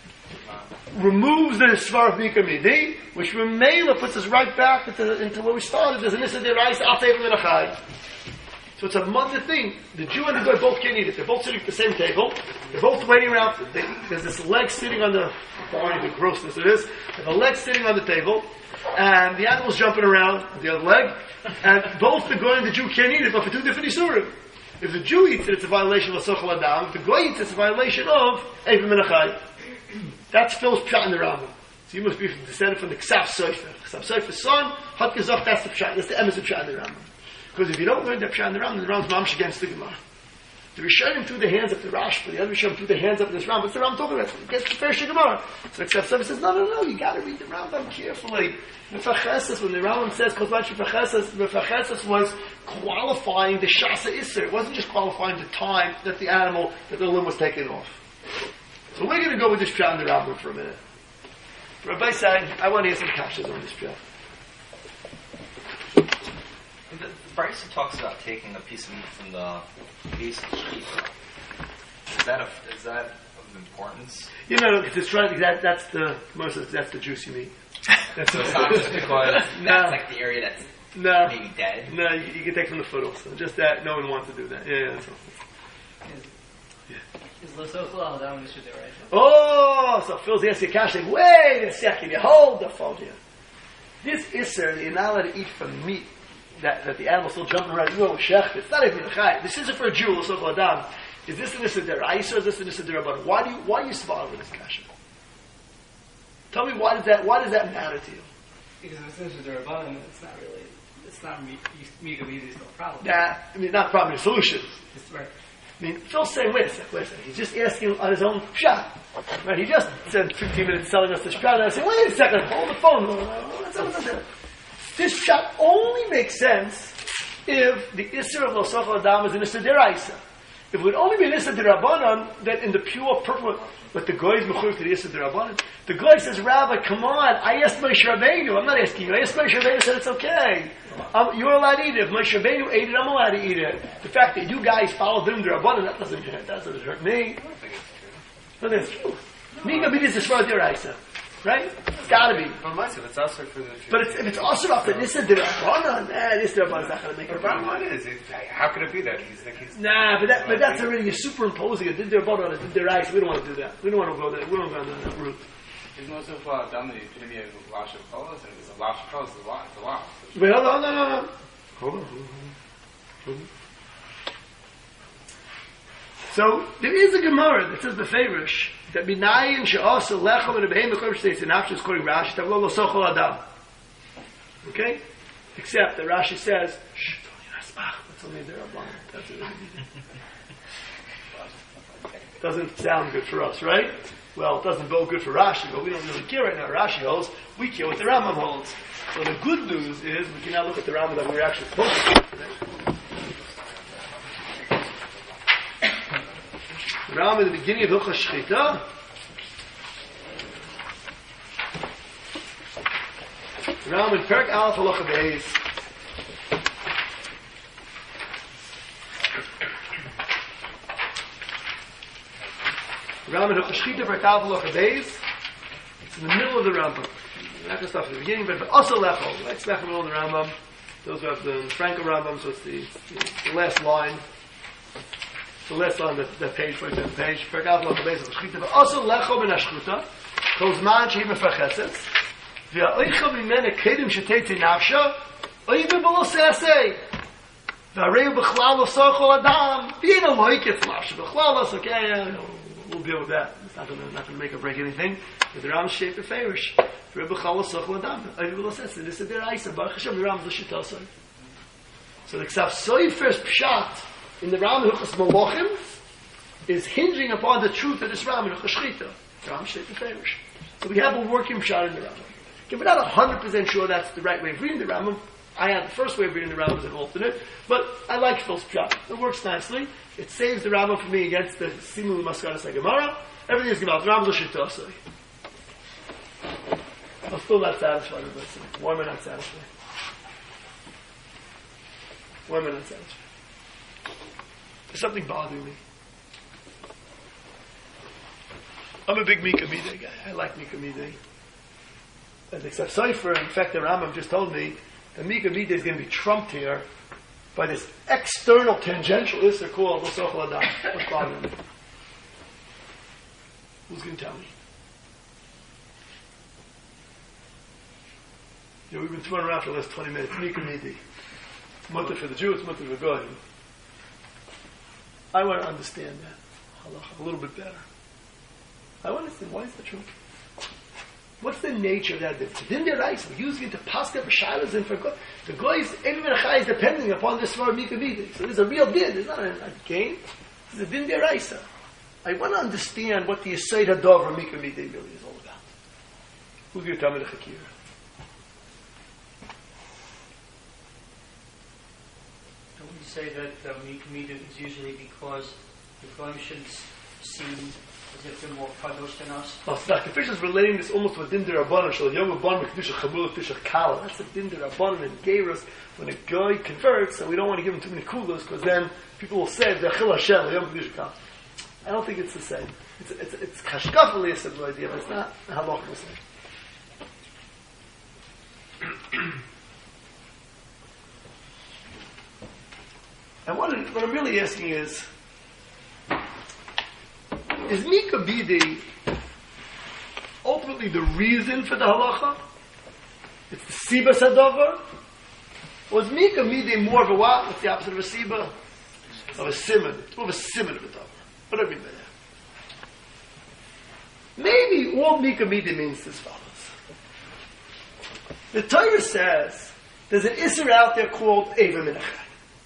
removes the Svar of Mika Midi, which Remela puts us right back into, into where we started. There's an Issa de Reis, Al Tevim and Achai. So it's a mother thing. The Jew and the Goy both can't eat it. They're both sitting at the same table. They're both waiting around. They, there's this leg sitting on the, sorry, the grossness it is. There's a leg sitting on the table, and the animal's jumping around with the other leg, and both the Goy and the Jew can't eat it, but for two different Isurim. If the Jew eats it, it's a violation of Sochel Adam. If the Goy eats it, it's a violation of Eivim and Achai. That's Phil's pshat in the Rambam. So you must be descended from the Ksaf Sofer. Ksaf Sofer's son, Hat Gezach, that's the pshat. That's the emes of pshat in the Rambam. Because if you don't learn that pshat in the Rambam, the Rambam's mamsh against the Gemara. The Rishonim threw their hands up the Rashba, the other Rishonim threw their hands up in this Rambam. What's the Rambam talking about? It gets the first Gemara. So Ksaf Sofer says, no, no, no, you got to read the Rambam carefully. Mefacheses, when the Rambam says Kozvat Mefacheses, Mefacheses was qualifying the Shasa Isser. It wasn't just qualifying the time that the animal, that the limb was taken off. So we're going to go with this pshat in the Rambam for a minute. Rabbi said, I want to hear some kashas on this pshat. The, the Brisa talks about taking a piece of meat from the base of the shechita. Is that a, is that of importance? You know, it's right, that, that's the most that's the juicy meat. That's so it's not just because no. that's like the area that's no. maybe dead? No, you, you can take from the foot also. Just that, no one wants to do that. Yeah, yeah, that's all. Is Lo Sochel Al Adam Yisur De Reis? Oh, so Phil's asking Kash, like, wait a second, you hold the phone here. This Isser, you're not allowed to eat from meat that, that the animal's still jumping around. You know, Shech, it's not even a chai. This isn't for a Jew, so Adam. Is this an Isser deraisa or is this an Isser derabbanan? Why do you, why are you svar with this kasha? Tell me why does that, why does that matter to you? Because if it's into the Rabbanan, it's not really, it's not me, me to me, there's no problem. Nah, I mean, not problem, solution. It's right. I mean, Phil's saying, wait a second, wait a second. He's just asking on his own shot. Right? He just spent fifteen minutes telling us the shot, and I say, wait a second, hold the phone. This shot only makes sense if the Isser of Losach Adam is an Isser deraisa. If it would only be an Isser derabanan, then in the pure purpose, but the Goy is mechuyev to the Isser derabanan. The Goy says, Rabbi, come on, I asked Moshe Rabbeinu, I'm not asking you, I asked Moshe Rabbeinu, said it's okay. Um, you're allowed to eat it. If Moshe Rabbeinu ate it, I'm allowed to eat it. The fact that you guys followed him derabanan, that doesn't, that doesn't hurt me. But that's true. Mika b'dis is for deraisa. Right? It's gotta be. But myself, it's also for the. But it's, if it's also off the Nissa Dirabanan, eh, this Dirabanan is not going to make But it. bottom line is, it, how could it be that he's like he's? Nah, but that, but that's already you're superimposing it. Did Dirabanan, did Diraisa? We don't want to do that. We don't want to go there. We don't go down that route. There's no so far down there. Could it be a lash of colors? And if it's a lash of colors, it's a lot. It's a lot. Wait, hold on, no, no, no. Hold on, hold on, hold on. So there is a Gemara that says beferish that minayin she'asa lechem and a behem mechuyev states in Afshas quoting Rashi tavlo lo sochol adam. Okay, except that Rashi says shh, that's only there. That's it. Doesn't sound good for us, right? Well, it doesn't bode good for Rashi, but we don't really care right now. Rashi holds, we care what the Rambam holds. So the good news is we can now look at the Rambam that we're actually supposed to do today. Ram in the beginning of Hilchos Shechita. Ram in Perek Aleph Halacha Beis. Ram in Hilchos Shechita Perek Aleph Halacha Beis. It's in the middle of the Rambam. Not going to start from the beginning, but also Lecho. Let's Lecho in the middle of the Rambam. Those who have the Franco Rambam, so it's the, the last line. So let's on the, the page, for the page. Perek Aleph Halacha Beis of Shechita. But also Lecho ben Ashchuta. Kozman shehi mefachetzes. V'ha'oicha b'mene kedim sheteitzi nafsha. Oive b'lo se'asei. V'hareu b'chlal lo sochol adam. V'yina loiketz nafsha. B'chlal lo sochol adam. We'll deal with that. It's not going to not going to make or break anything. But the Ram shape of favorish. V'hareu b'chlal lo sochol adam. Oive b'lo se'asei. This is the Raisa. Baruch Hashem, the Ram is the Shitosai. So the Ksav Soy first pshat in the Ram Hilchos Malachim is hinging upon the truth of this Ram Hilchos Shechita. Ram shape of favorish. So we have a working pshat in the Rambam. Okay, we're not one hundred percent sure that's the right way of reading the Rambam. I had the first way of reading the Rambam as an alternate, but I like Phil's pshat. It works nicely. It saves the Rambam for me against the Simul Maskaras Gemara. Everything is about the Rambam L'Shitosai. I'm still not satisfied with this. Why am I not satisfied? Why am I not satisfied? There's something bothering me. I'm a big Mika Midei guy. I like Mika Midei. And except Sefer, in fact, the Rambam just told me that Mika Midei is going to be trumped here by this external tangential Isser called L'Sochol Adam. What's bothering me? Who's going to tell me? You know, we've been throwing around for the last twenty minutes. Mika Midei. It's mutter for the Jew, it's mutter for the Goyim. I want to understand that halacha a little bit better. I want to understand why is that true? What's the nature of that difference? Din deraisa, we're using it to paska for shilas and for God. The goys, every menachai is depending upon this for Mika Midei. So there's a real din. There's not a, a game. There's a din deraisa. I want to understand what the Yesod HaDov Mika Midei really is all about. Who's going to tell me the Chakira? Don't we say that uh, Mika Midei is usually because the goyim should seem as if they're more kadosh than us? Well, Dr. Fisher is relating this almost to a din derabanan. Shal yom rabbanan kedusha chabula kedusha kala. That's a din derabanan in Geirus when a guy converts, and we don't want to give him too many kulas because then people will say the chil Hashem yom kedusha kala. I don't think it's the same. It's it's it's kashkafali a similar idea, but it's not halach the same. And what, what I'm really asking is, is Mika Midei ultimately the reason for the halacha? It's the Siba Sadover. Or is Mika Midei more of a what? What's the opposite of a Siba? Of a Simon. It's more of a Simon of a Dover. What do I mean by that? Maybe all Mika Midei means as follows. The Torah says there's an Isser out there called Eva Minachai.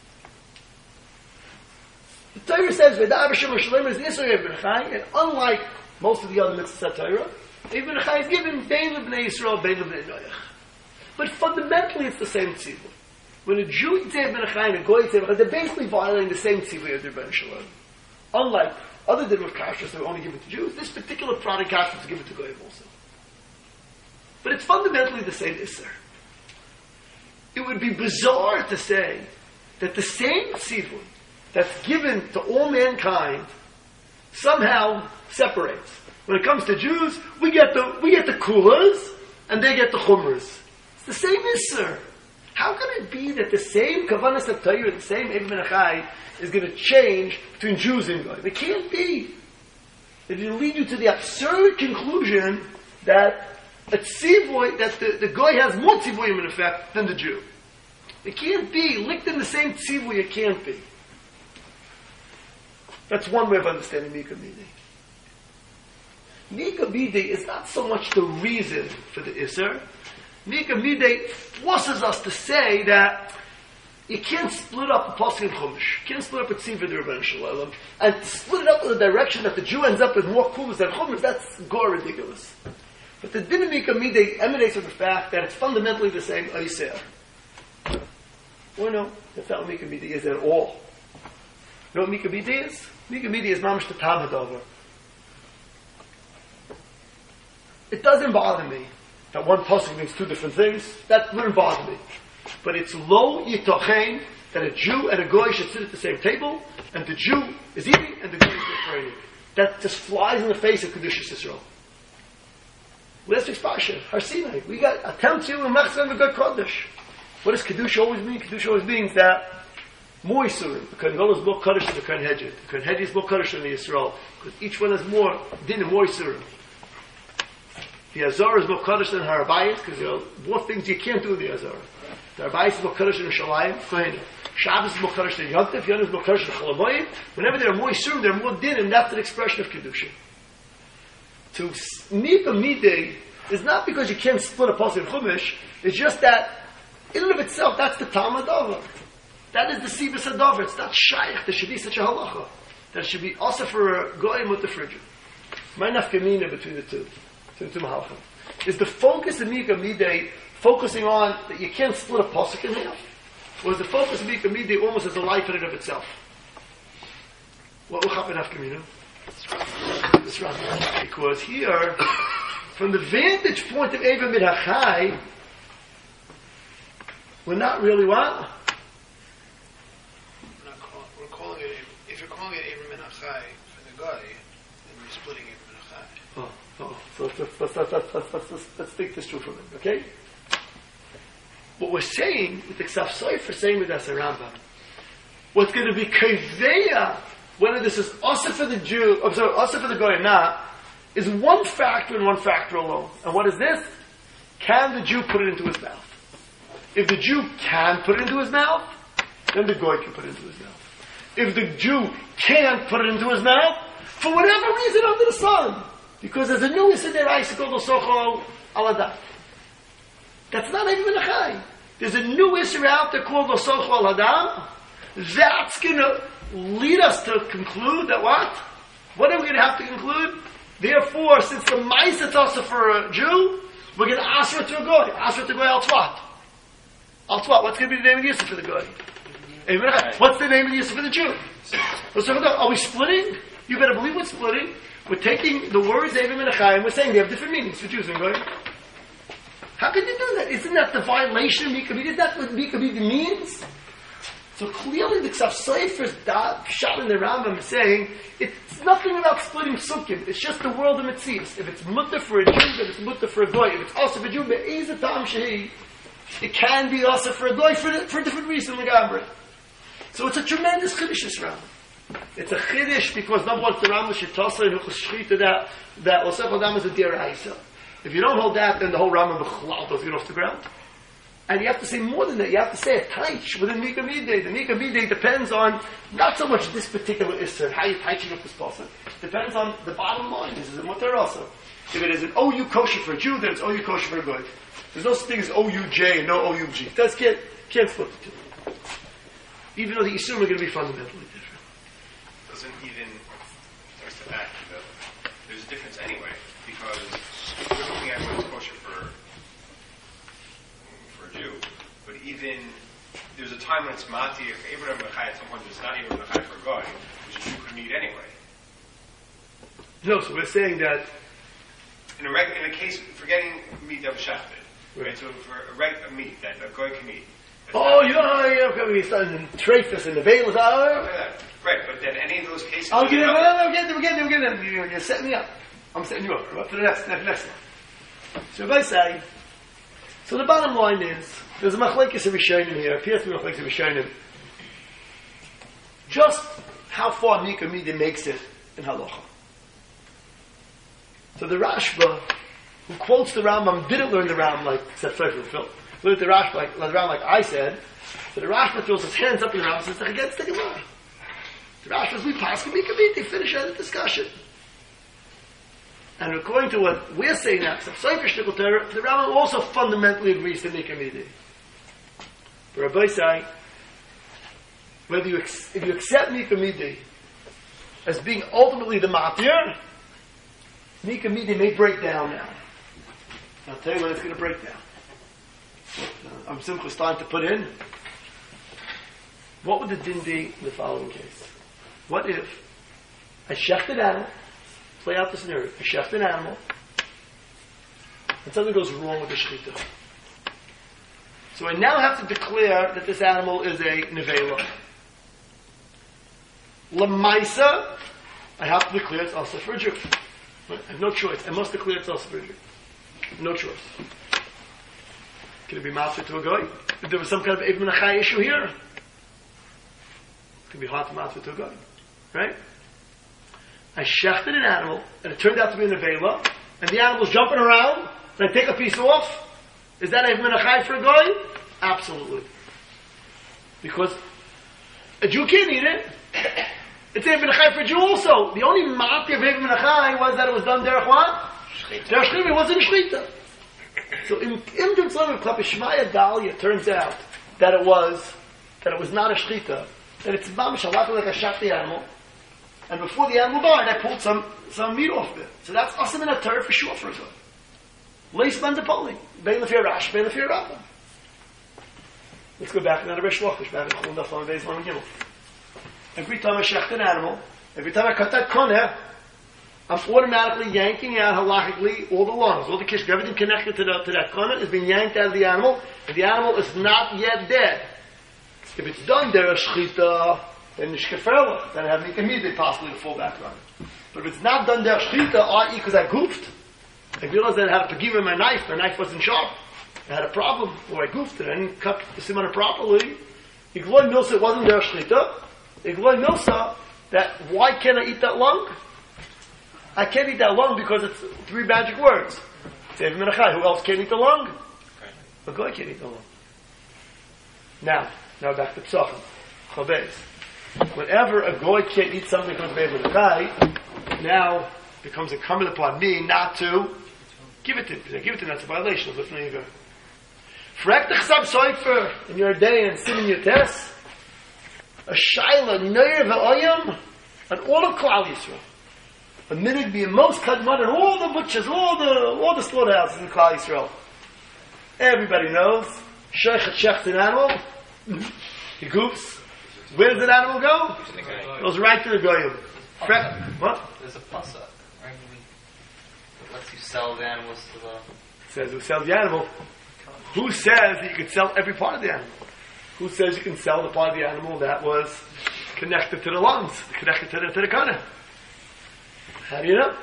The Torah says V'da B'Shem Shalem is an Isser Eva Minachai, and unlike most of the other mitzvahs of Torah, Eva Minachai is given Bein L'Bnei Yisrael, Bein L'Bnei Noach. But fundamentally it's the same tzivur. When a Jew eats Eva Minachai and a Goy eats Eva Minachai, they're basically violating the same tzivur as their Ben Shalom. Unlike other din of kashrus that were only given to Jews, this particular product kashrus is given to Goyim also. But it's fundamentally the same Isser. It would be bizarre to say that the same tzivur that's given to all mankind somehow separates. When it comes to Jews, we get the we get the kulas and they get the chumras. It's the same Isser. How can it be that the same kavanas HaTorah, the same Eva Minachai, is going to change between Jews and Goyim? It can't be. It will lead you to the absurd conclusion that a tzivoy, that the, the Goy has more tzivoyim in effect than the Jew. It can't be. Licked in the same tzivoy, it can't be. That's one way of understanding Mika Midei. Mika Midei is not so much the reason for the Isser. Mika Midei forces us to say that you can't split up a Pasuk in Chumash. You can't split up a Tzivah in the Rebbeinu Shalom. And to split it up in the direction that the Jew ends up with more kulas than Chumash, that's gore ridiculous. But the din of Mika Midei emanates from the fact that it's fundamentally the same Oiseh. Well, no, that's not what Mika Midei is at all. You know what Mika Midei is? Mika Midei is mamash the Tam Hadover. It doesn't bother me that one pasuk means two different things. That wouldn't bother me. But it's lo yitochen that a Jew and a Goy should sit at the same table, and the Jew is eating and the Goy is refraining. That just flies in the face of Kedushas Yisrael. Let's expression. Har Sinai. We got attempt to and machzor and God Kodesh. What does Kedusha always mean? Kedusha always means that more Yisurim. The Kohen Gadol is more Kaddish than the Kohen Hedjed. The Kohen Hedjed is more Kaddish than the Yisrael. Because each one has more din and more Yisurim. The Azor is more Kaddish than Harabayis, because there are more things you can't do in the Azor. The Harabayis is more Kaddish than Shalayim, Kohen. Shabbos is more Kaddish than Yontif, Yontif is more Kaddish than Cholamoyim. Whenever there are more Yisurim, there are more din, and that's an expression of Kedusha. To Mika Midei is not because you can't split a pasuk in Chumash, it's just that in and of itself, that's the Talmud Dover. That is the Sibas Hadover. It's not shaykh. There should be such a halacha. That should be also for a goyim with the frigid. My nafkamina between the two, between the two mahalchim, is the focus of Mika Midei focusing on that you can't split a pasuk in half, or is the focus of Mika Midei almost as a life in and of itself? What will happen nafkamina? It's wrong. Because here, from the vantage point of Eva Minachai, we're not really what? We're, not call, we're calling it, if you're calling it Eva Minachai for the guy, then you're splitting Eva Minachai. Oh, oh. So let's, let's, let's, let's, let's, let's, let's, let's think this through for a minute, okay? What we're saying with the Ksaf Sofer, saying with us a Rambam, what's going to be Kaveya, whether this is also for the Jew, or sorry, also for the guy or not, is one factor and one factor alone. And what is this? Can the Jew put it into his mouth? If the Jew can put it into his mouth, then the Goy can put it into his mouth. If the Jew can't put it into his mouth, for whatever reason under the sun, because there's a new Issa Deraisa called Osocho Aladat. That's not even a Chai. There's a new Issa out there called Osocho Aladat. That's going to lead us to conclude that what? What are we going to have to conclude? Therefore, since the mice is also for a Jew, we're going to ask her to a Goy. Ask her to go out what? Out what? What's going to be the name of the Yisra for the Goy? What's the name of the Yisra for the Jew? Are we splitting? You better believe we're splitting. We're taking the words Eva Minachai and we're saying they have different meanings for Jews and Goy. How can you do that? Isn't that the violation of Mika Midei? Isn't that what Mika Midei means? So clearly the Ksaf Sofer's shot in the Rambam is saying it's nothing about splitting sukkim. It's just the world of Metzius. If it's mutter for a Jew, then it's mutter for a Goy. If it's also for a Jew, be'ez tam shehi, it can be also for a Goy for, for a different reason, Legambri. So it's a tremendous Chiddush, this Rambam. It's a Chiddush because number one, the Rambam should toss in Hilchos Shchita that that Osef Adam is a Deraisa. If you don't hold that, then the whole Rambam B'chlal doesn't get off the ground. And you have to say more than that. You have to say a taich within Mika Midei. The Mika Midei depends on not so much this particular Isser, how you're taiching up this person. It depends on the bottom line. This is a mutter also. If it is an O U kosher for a Jew, then it's O U kosher for a goy. There's no such thing as O U J and no O U G. That's can't, can't split the two. Even though the Isurim are going to be fundamentally different. Doesn't even, there's the fact that there's a difference anyway, because we're looking at what's kosher for for a Jew, but even there's a time when it's mati, if Abraham Mechai at some point it's not even Mechai for a goy, which a Jew could eat anyway. No, so we're saying that in a reg, in a case, forgetting meat that was shafted, right? So for a reg, a meat that a goy can eat. Oh, you know, yeah, okay, we started in Trefus and the Bayless. Oh, right, but then any of those cases. I'll get it, I'll get it, I'll get it, I'll get it. You're, you're setting me up. I'm setting you up. Right, for the next, next, next one. So if I say, so the bottom line is, there's a machlekes of Rishonim here, appears to be a machlekes of Rishonim. Just how far Mika Midei makes it in halacha. So the Rashba, who quotes the Rambam, didn't learn the Rambam like, except Sefer Phil. Learned the Rashba like, the Rambam like I said. So the Rashba throws his hands up in the Rambam and says, against the Gemara. The Rashba says, we pass the Mika Midei, finish out the discussion. And according to what we're saying now, except Sefer Shtickle Torah, the Rambam also fundamentally agrees to Mika Midei. But Rabbi say, whether you ex- if you accept Mika Midei as being ultimately the matir, Mika Midei may break down now. I'll tell you when it's going to break down. Uh, I'm simply starting to put in. What would the din be in the following case? What if I shechted animal, play out the scenario, I shechted an animal, and something goes wrong with the shechita. So I now have to declare that this animal is a nevela. Lamaisa, I have to declare it's also for a Jew. I have no choice. I must declare it's also for a Jew. No choice. Can it be master to a guy? If there was some kind of Ev Menachai issue here, it can be hard to master to a guy. Right? I shechted an animal, and it turned out to be a nevela, and the animal's jumping around, and I take a piece off. Is that Ev Menachai for a guy? Absolutely. Because a Jew can't eat it. It's Ev Menachai for a Jew also. The only mati of Ev Menachai was that it was done derech what? Derech Shchita. It wasn't Shchita. So in Imdim Tzlem Klap Shmaya Dalia, turns out that it was that it was not a Shchita. That it's mamish halakha like I shot the animal, and before the animal died, I pulled some some meat off it. So that's asim in a Torah for sure for a guy. Leis ben depoli, bein lefir Rash, bein lefir Rabbah. Let's go back to the Resh Lakish, back in Chulun Daf Lamed Beis Lamed Gimel. Every time I shecht an animal, every time I cut that koneh, I'm automatically yanking out halachically all the lungs, all the kishka, everything connected to, the, to that koneh is being yanked out of the animal, and the animal is not yet dead. If it's done there, a shchita, then it's keferlich, then I have Mika Midei possibly to fall back on it. But if it's not done there, shchita, that is because I goofed, I realized that I had to give him my knife, my knife wasn't sharp. I had a problem, or I goofed it, I didn't cut the simon properly. Igloi milsa, it wasn't there shchita. Igloi milsa, that why can't I eat that lung? I can't eat that lung because it's three magic words. Save Menachai. Who else can't eat the lung? A guy can't eat the lung. Now, now back to Psachim. Chavez. Whenever a goy can't eat something because of Menachai, now becomes incumbent upon me not to give it to him. Because I give it to him, that's a violation of Lifnei Iver. Frek the Chsab Soifer in your day and sin in your test. A Shaila, Neir V'Oyam, and all of Klal Yisrael. A minute being most kadmon and all the butchers, all the all the slaughterhouses in Klal Yisrael. Everybody knows. Sheikh shecht an animal. He goofs. Where does that animal go? Goes right to the goyim. What? There's a pasa, right? It lets you sell the animals to the. It says who sells the animal. Who says that you can sell every part of the animal? Who says you can sell the part of the animal that was connected to the lungs, connected to the to the kana? How do you know?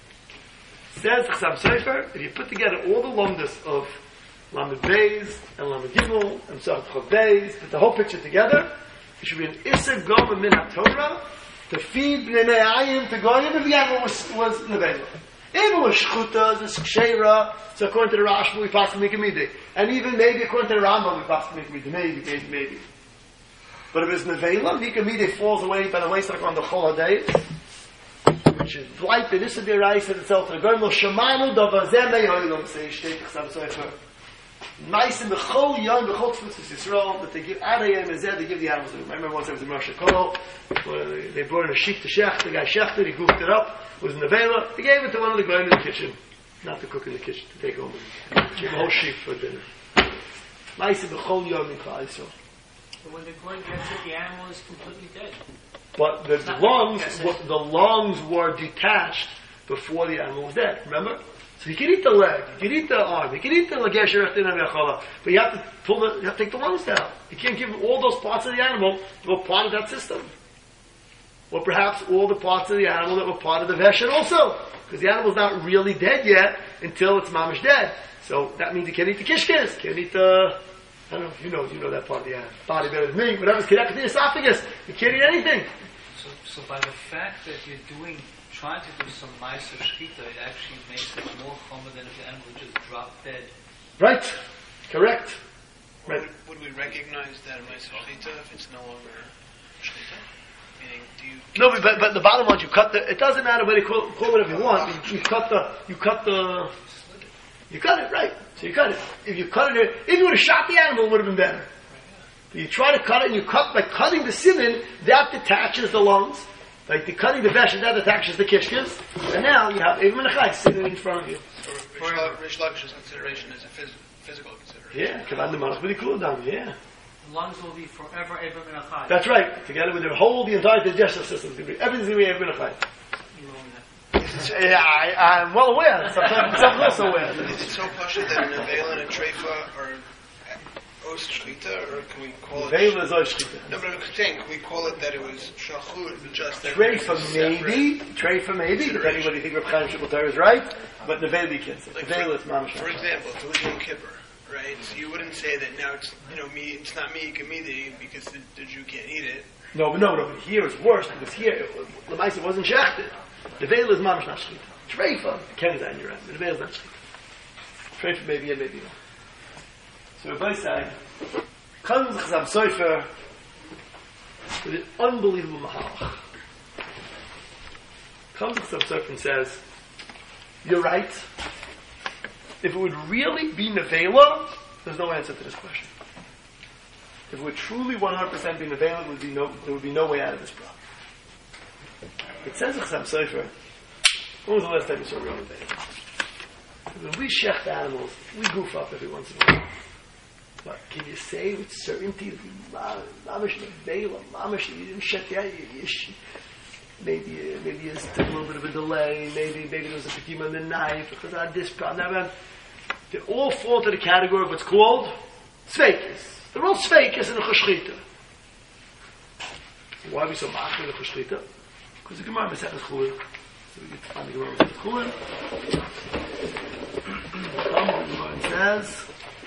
Says Chsam Sofer, if you put together all the lumdus of Lamed Beis and Lamed Gimel and Sach Chav Beis, put the whole picture together, it should be an Isser Goma Min HaTorah to feed Bnei Ayim to Goyim if the animal was, was Nevela. Even with shchuta, the ksheira, so according to the Rashba, we pass the mikamidi. And even maybe according to the Rambam, we pass the mikamidi. Maybe, maybe, maybe. But if it's nevela, mikamidi falls away by the wayside on the chol days, which is light, the this is the rice in itself. The girl, Shemanu, Davazem, Yoilom, say, Shtei, Chsam, Sofer. Nice in the whole young, the whole Tzvutz Yisrael, that they give Adayim and Zed, they give the animals. I remember once there was a Moshe Kol, they brought in a sheep to Shech, the guy shechted, he goofed it up, it was in the Vela, they gave it to one of the guys in the kitchen, not to cook in the kitchen, to take home. Give a whole sheep for dinner. Nice in the whole young in Klal Yisrael. But when the goy gets it, the animal is completely dead. But the, the lungs, what, the lungs were detached before the animal was dead, remember? So you can eat the leg, you can eat the arm, you can eat the lagesher, but you have to pull the, you have to take the lungs down. You can't give all those parts of the animal that were part of that system. Or perhaps all the parts of the animal that were part of the veshet also. Because the animal's not really dead yet until it's mamish dead. So that means you can't eat the kishkis, can't eat the, I don't know if you know, you know that part of the animal, body better than me, whatever's connected to the esophagus, you can't eat anything. So, so by the fact that you're doing, trying to do some ma'aser shchita, it actually makes it more chomer than if the animal just dropped dead. Right. Correct. Would, Right. would we recognize that in ma'aser shchita if it's no longer shchita? Meaning, do you... No, but, but, but the bottom line, you cut the, it doesn't matter whether you call, call it whatever you want, you, you cut the, you cut the, you cut it, right. So you cut it. If you cut it, if you would have shot the animal, it would have been better. But you try to cut it, and you cut, by cutting the simin, that detaches the lungs. Like the cutting the veshes, that attaches the kishkis, and now you have Eivim and Achai sitting in front of you. So Rish Lakish's consideration is a phys- physical consideration. Yeah, Kavan the Malach B'di Kuladam, yeah. The lungs will be forever Eivim and Achai. That's right. Together with their whole, the entire digestive system, it's gonna be, everything's going to be Eivim and Achai. You own that. Yeah, I, I'm well aware. Sometimes I'm also aware. Is it so pashut that an Avela and a Treifa are Os Shchita, or can we call it... Vela is Oshchita. No, but I'm saying, can we call it that it was Shachud, just that... Treifa maybe, Treifa maybe, depending what you think Reb Chaim Shibbolei Torah is right, but Nevela you can't say. Like Nevela is for, Mamash. for example, if it was Yom Kippur, right? So you wouldn't say that now it's, you know, me, it's not me, Kamidi, because the, the Jew can't eat it. No, but no, no, but here it's worse, because here, Lamaisa wasn't shechted. Nevela is Mamash not Shchita. Treifa, Ken is on your end, but Nevela is not Shchita. Treifa maybe, yeah, maybe not. So Rabbi say, comes Chazam Sofer with an unbelievable mahalach. Comes Chazam Sofer and says, you're right. If it would really be Nevela, there's no answer to this question. If it would truly one hundred percent be Nevela, there would be no, there would be no way out of this problem. It says Chazam Sofer, when was the last time you saw real Nevela? When we shecht animals, we goof up every once in a while. But can you say with certainty that mamish nevela, mamish you didn't shut down? Maybe maybe it took a little bit of a delay. Maybe maybe there was a pekim on the knife because I had this problem. They all fall into the category of what's called sveikis. They're all sveikis in the chashchita. Why are we so machmir in the chashchita? Because the Gemara Masechet Chulin. So we get to find the Gemara Masechet Chulin. The Gemara says.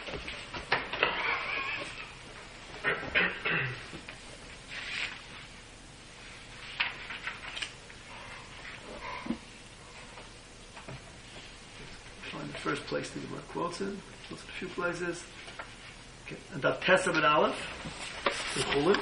Find the first place the Gemara quotes in. Quotes in a few places. Okay. And that Tessa ben Aleph in Chulin.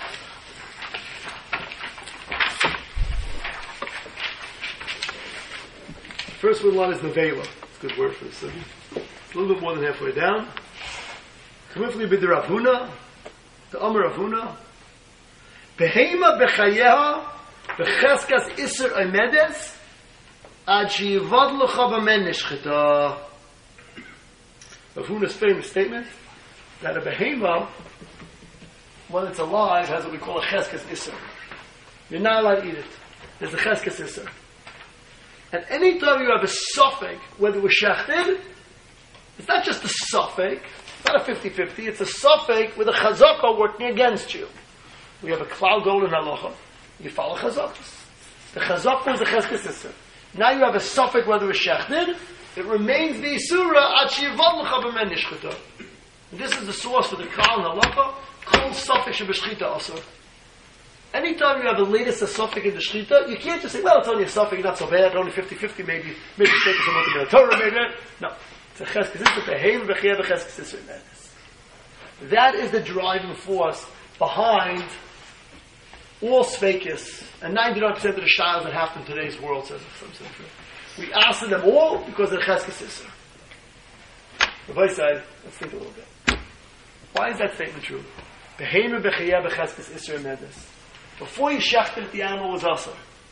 First one line is Nevela. It's a good word for the city. It's a little bit more than halfway down. Kamifli bid Rav Huna, the Amar Rav Huna. Behema bechayeha becheskas iser omedes ad sheyivad lecha b'men nishchita. Rav Huna's famous statement that a behema, when it's alive, has what we call a cheskas iser. You're not allowed to eat it. There's a cheskas iser. And any time you have a suffix, whether it was shechted, it's not just a suffix, it's not a fifty-fifty, it's a suffix with a chazakah working against you. We have a cloud goal in halacha. You follow chazakas. The chazakah is the cheskes iser. Now you have a suffix whether it's shechted, it remains the isura ad sheyivad lecha b'men nishchita. And this is the source for the cloud in halacha, kol suffix shebeshchita asur. Anytime you have the latest a suffix in the shchita, you can't just say, well, it's only a suffix, not so bad, only fifty-fifty, maybe, maybe take some of the Torah, maybe. No. It's a cheskes isser, beheim b'chiyah b'cheskes isser madness. That is the driving force behind all svekis, and ninety-nine percent of the shilas that happen in today's world, says some century. We answer them all because of the cheskes isser. Rabbi said, let's think a little bit. Why is that statement true? Beheim b'chiyah b'cheskes isser madness. Before you shechted it, the animal was also.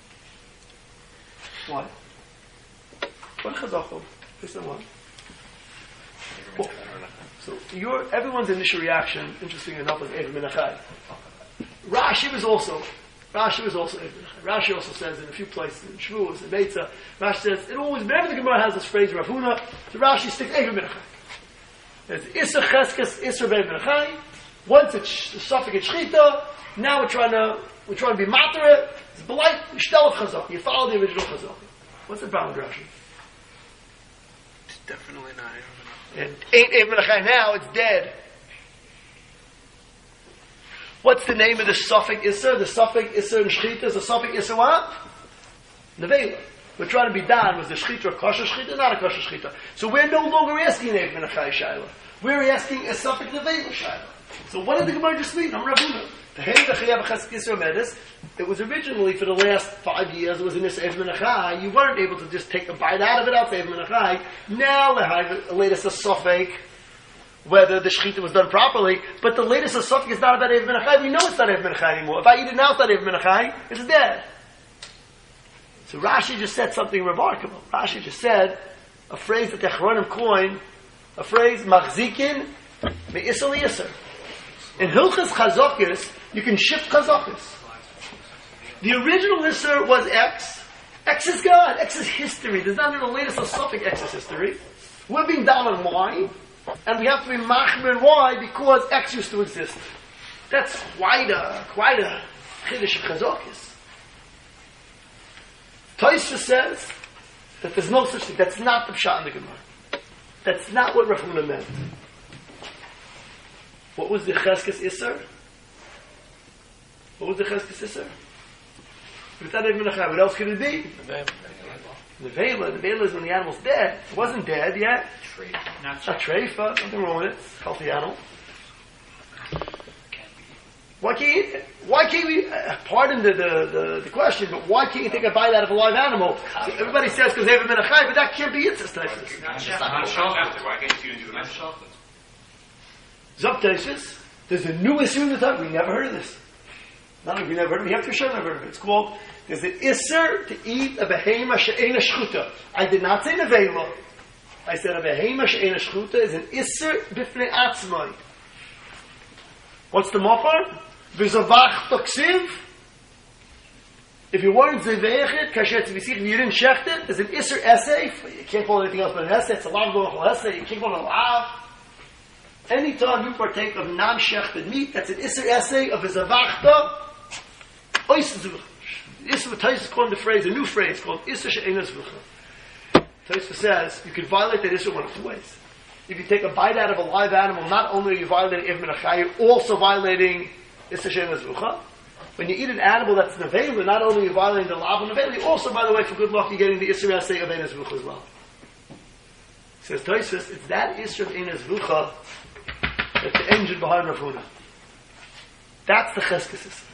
Why? What chazachol? Listen what? Well, so your everyone's initial reaction, interesting enough, was Ev Menachai. Rashi was also Rashi was also Ev Menachai. Rashi also says in a few places in Shavuos and Beitzah, Rashi says it always whenever the Gemara has this phrase Rav Huna, so Rashi sticks Ev Menachai. It's Isser Cheskes Isser Ev Menachai. Once it's the suffix Shchita, now we're trying to we're trying to be matter. It's polite. You shtel of Chazak. You follow the original Chazak. What's the problem with Rashi? It's definitely not. It ain't Ev Menachai now, it's dead. What's the name of the suffix Isser? The suffix Isser in Shchita is the suffix Isser what? Nevela. We're trying to be done. Was the Shchita a kosher Shchita? Not a kosher Shchita. So we're no longer asking Ev Menachai Shaila. We're asking a suffix Nevela Shaila. So what did the Gemara just mean? I'm Rav Huna. It was originally for the last five years, it was in this Ev Menachai. You weren't able to just take a bite out of it out of Ev Menachai. Now we have the latest suffix, whether the Shechita was done properly, but the latest suffix is not about Ev Menachai. We know it's not Ev Menachai anymore. If I eat it now, it's not Ev Menachai, it's dead. So Rashi just said something remarkable. Rashi just said a phrase that the Achronim coined, a phrase, Machzikin me'isel yisser. In Hilchas Chazokis, you can shift Chazokis. The original Isser was X. X is God. X is history. There's not even the latest of suffix X is history. We're being down on Y, and we have to be machmir Y because X used to exist. That's quite a, quite a Chiddush of Chazokis. Tosfos says that there's no such thing. That's not the Pshat in the Gemara. That's not what Rav Huna meant. What was the Cheskes Isser? What was the Cheskes Isser? Without Ev Menachai, what else could it be? Nevela. Nevela is when the animal's dead. It wasn't dead yet. Not treifa. Nothing wrong with it. It's a healthy animal. Why can't you, why can't we, uh, pardon the, the, the, the question, but why can't you take a bite out of a live animal? So everybody says because Ev Menachai, but that can't be it. Not Why can't you do that? Zoptesis, there's a new issue in the Torah. We never heard of this. Not only we never heard of it, we have to show never heard of it. It's called, there's an Isser to eat a behema she'ena shchuta. I did not say nevela. I said a behema she'ena shchuta is an Isser bifnei atzmai. What's the mopar? V'zavach toksiv. If you weren't zevechet, kasher tzvisich, you didn't shecht it, there's an Isser essay. You can't call it anything else but an essay. It's a lav go'achol essay. You can't call it a lav. Anytime you partake of non-shechted meat, that's an Isser essay of a zavachta. Isser V'tais is called the phrase, a new phrase called Isser She'ena Zvucha. Tosfos says you can violate that Isser one of two ways. If you take a bite out of a live animal, not only are you violating Ev Menachai, you're also violating Isser She'ena Zvucha. When you eat an animal that's nevela, not only are you violating the lav of nevela, you also, by the way, for good luck, you're getting the Isser essay of Eina Zvucha as well. Says Tosfos, it's that Isser of Eina Zvucha that's the engine behind Rav Huna. That's the Cheskes Isser.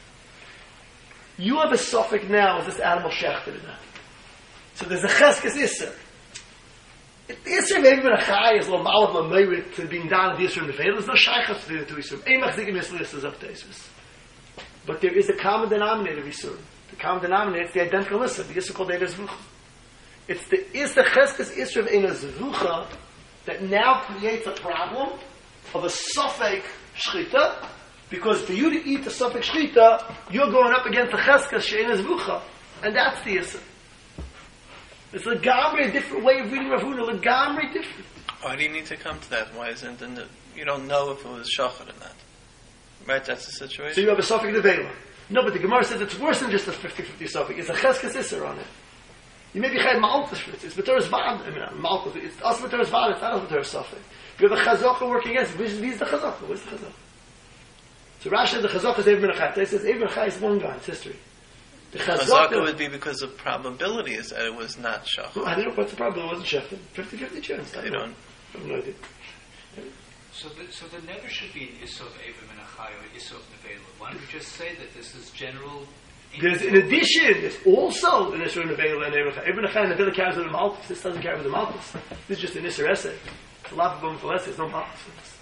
You have a suffix now as this animal shechted or not. So there's a Cheskes Isser. If the Isser of Ev Menachai is L'malad L'meirit to being down at the Isser in the Veil, there's no Shaychas to the two Isser. Ein Machzikim Isser Isser of Tosfos. But there is a common denominator of Isser. The common denominator is the identical Isser, the Isser called Eina Zvucha. It's the Isser Cheskes Isser of Eina Zvucha that now creates a problem of a suffix shchita, because for you to eat the suffix shchita, you're going up against the cheskes she'ena zvucha, and that's the issur. It's a gamri, a different way of reading Rav Huna, a gamri different. Why do you need to come to that? Why isn't it? You don't know if it was shachar or not, right? That's the situation. So you have a suffix nevela. No, but the Gemara says it's worse than just a fifty-fifty suffix. It's a cheskes issur on it. You may be chayv ma'altas for it. It's b'toras vad. I mean, ma'altas. It's also b'toras vad. It's not a b'toras suffix. You have a chazaka working against it. Which is the chazaka? Where's the chazaka? So Rashi says the chazaka is Eivim Menachai. They says Eivim Menachai is long gone. It's history. The Chazaka would be because of probability is that it was not Shach. No, I don't know what's the problem. It wasn't Shechtim. fifty-fifty chance. I They don't know. don't. I have no idea. So, the, so there never should be an Isov Eivim Menachai or Isov Nevela. Why don't we just say that this is general? There's, in addition, there's also an Isra Nevela and Eivim Menachai. Eivim Menachai and Nevela carries with the Malchus. This doesn't carry with the Malchus. This is just an Isra Essay. It's a lot of them for less. There's no Malchus for this.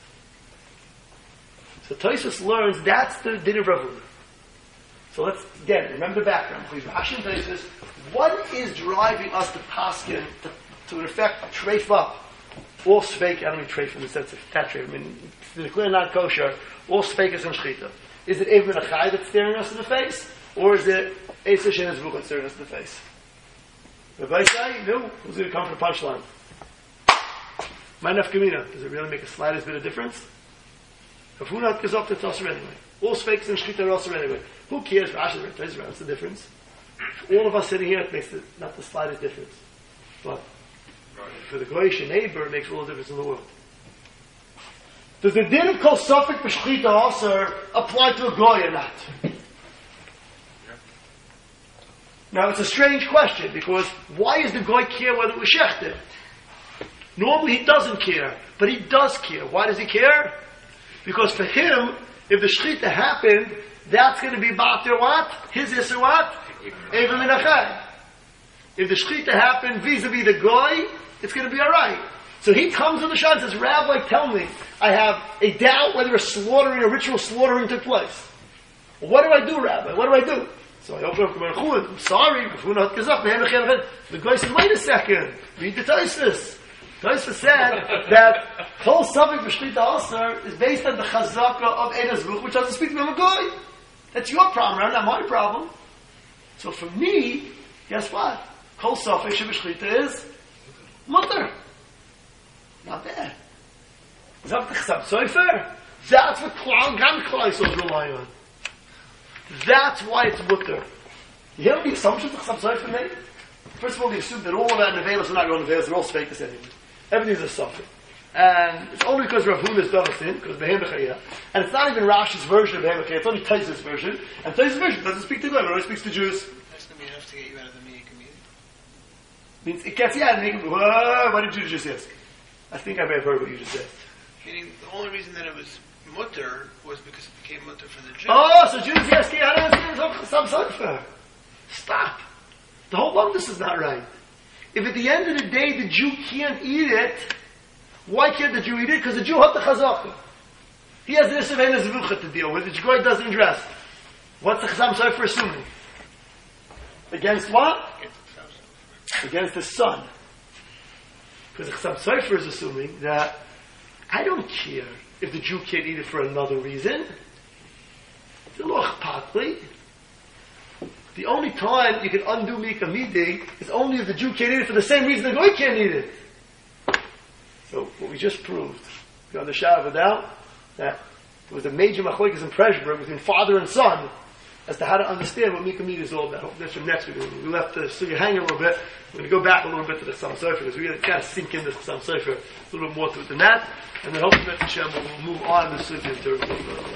So Tosfos learns that's the din of Rav Huna. So let's, again, remember the background. Please, Rashi and Tosfos, what is driving us to paskin, to, to in effect, treif up all sveik, I don't mean treif in the sense of that treif, I mean, to declare not kosher, all sveikas and shchita. Is it Eivim Menachai that's staring us in the face? Or is it Eisa Shen Zevuk that's staring us in the face? Rabbi say, no, who's going to come for the punchline? My nafkamina, does it really make a slightest bit of difference? If who not goes up to Tosser anyway. All sveikas and shchita are also anyway. Who cares? Rashi and Tosfos, what's the difference? For all of us sitting here, it makes the, not the slightest difference. But for the Goyish neighbor, it makes all the difference in the world. Does the din of kol sofik b'shchita also apply to a Goy or not? Now, it's a strange question, because why does the Goy care whether it was shechted? Normally he doesn't care, but he does care. Why does he care? Because for him, if the shchita happened, that's going to be bater what? His is what? Eivim Menachai. If the shchita happened vis-a-vis the Goy, it's going to be alright. So he comes to the shah and says, Rabbi, tell me, I have a doubt whether a slaughtering, a ritual slaughtering took place. Well, what do I do, Rabbi? What do I do? So I open up the Merchun. I'm sorry. The guy says, wait a second. Read the Tosfos. Tosfos said that whole subject of Shlita Aser is based on the Chazaka of Eidas Buch, which doesn't speak to a guy. That's your problem, not my problem. So for me, guess what? Kol Safek Shebeshlita is mutter. Not bad. Is that the Chasam Sofer? That's what Klal Gam Klal rely on. That's why it's mutter. You hear the assumptions the Chasam Sofer made? First of all, they assume that all of that Nevelas are not going Nevelas, they're all Sveikas anyway. Everything's a Safek. And it's only because Rav Huna is done sin, because Behem B'chayah. And it's not even Rashi's version of Behem B'chayah, it's only Tosfos' version. And Tosfos' version doesn't speak to God, it only speaks to Jews. That's going to be enough to get you out of the media community. Means it gets you out and make you, why did you just ask? I think I may have heard what you just said. Meaning, the only reason that it was mutter was because it became mutter for the Jews. Oh, so Jews asking, I don't understand some Sofer. Stop. The whole bunch is not right. If at the end of the day the Jew can't eat it, why can't the Jew eat it? Because the Jew had the chazaka. He has this event as Zevucha to deal with. The Goy doesn't dress. What's the Chasam Sofer assuming? Against what? Against the son. Because the Chasam Sofer is assuming that I don't care if the Jew can't eat it for another reason. It's a loch patli. The only time you can undo Mika Midi is only if the Jew can't eat it for the same reason the Goy can't eat it. So what we just proved, beyond the shadow of a doubt, that there was a major machlokes in Preshberg between father and son as to how to understand what Mika Midi is all about. That's from next week. We left the sugi hanging a little bit. We're going to go back a little bit to the Chasam Sofer because we're going to kind of sink into the Chasam Sofer a little bit more to it than that. And then hopefully B'ez Hashem we'll move on the sugi into it.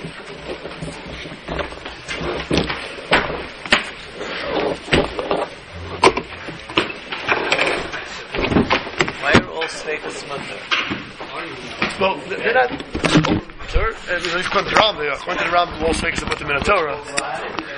Why are all Sveikas mutter? Well, they're not. Sir, uh, according to the Ram, according to the Ram, all Sveikas are mutter min Torah.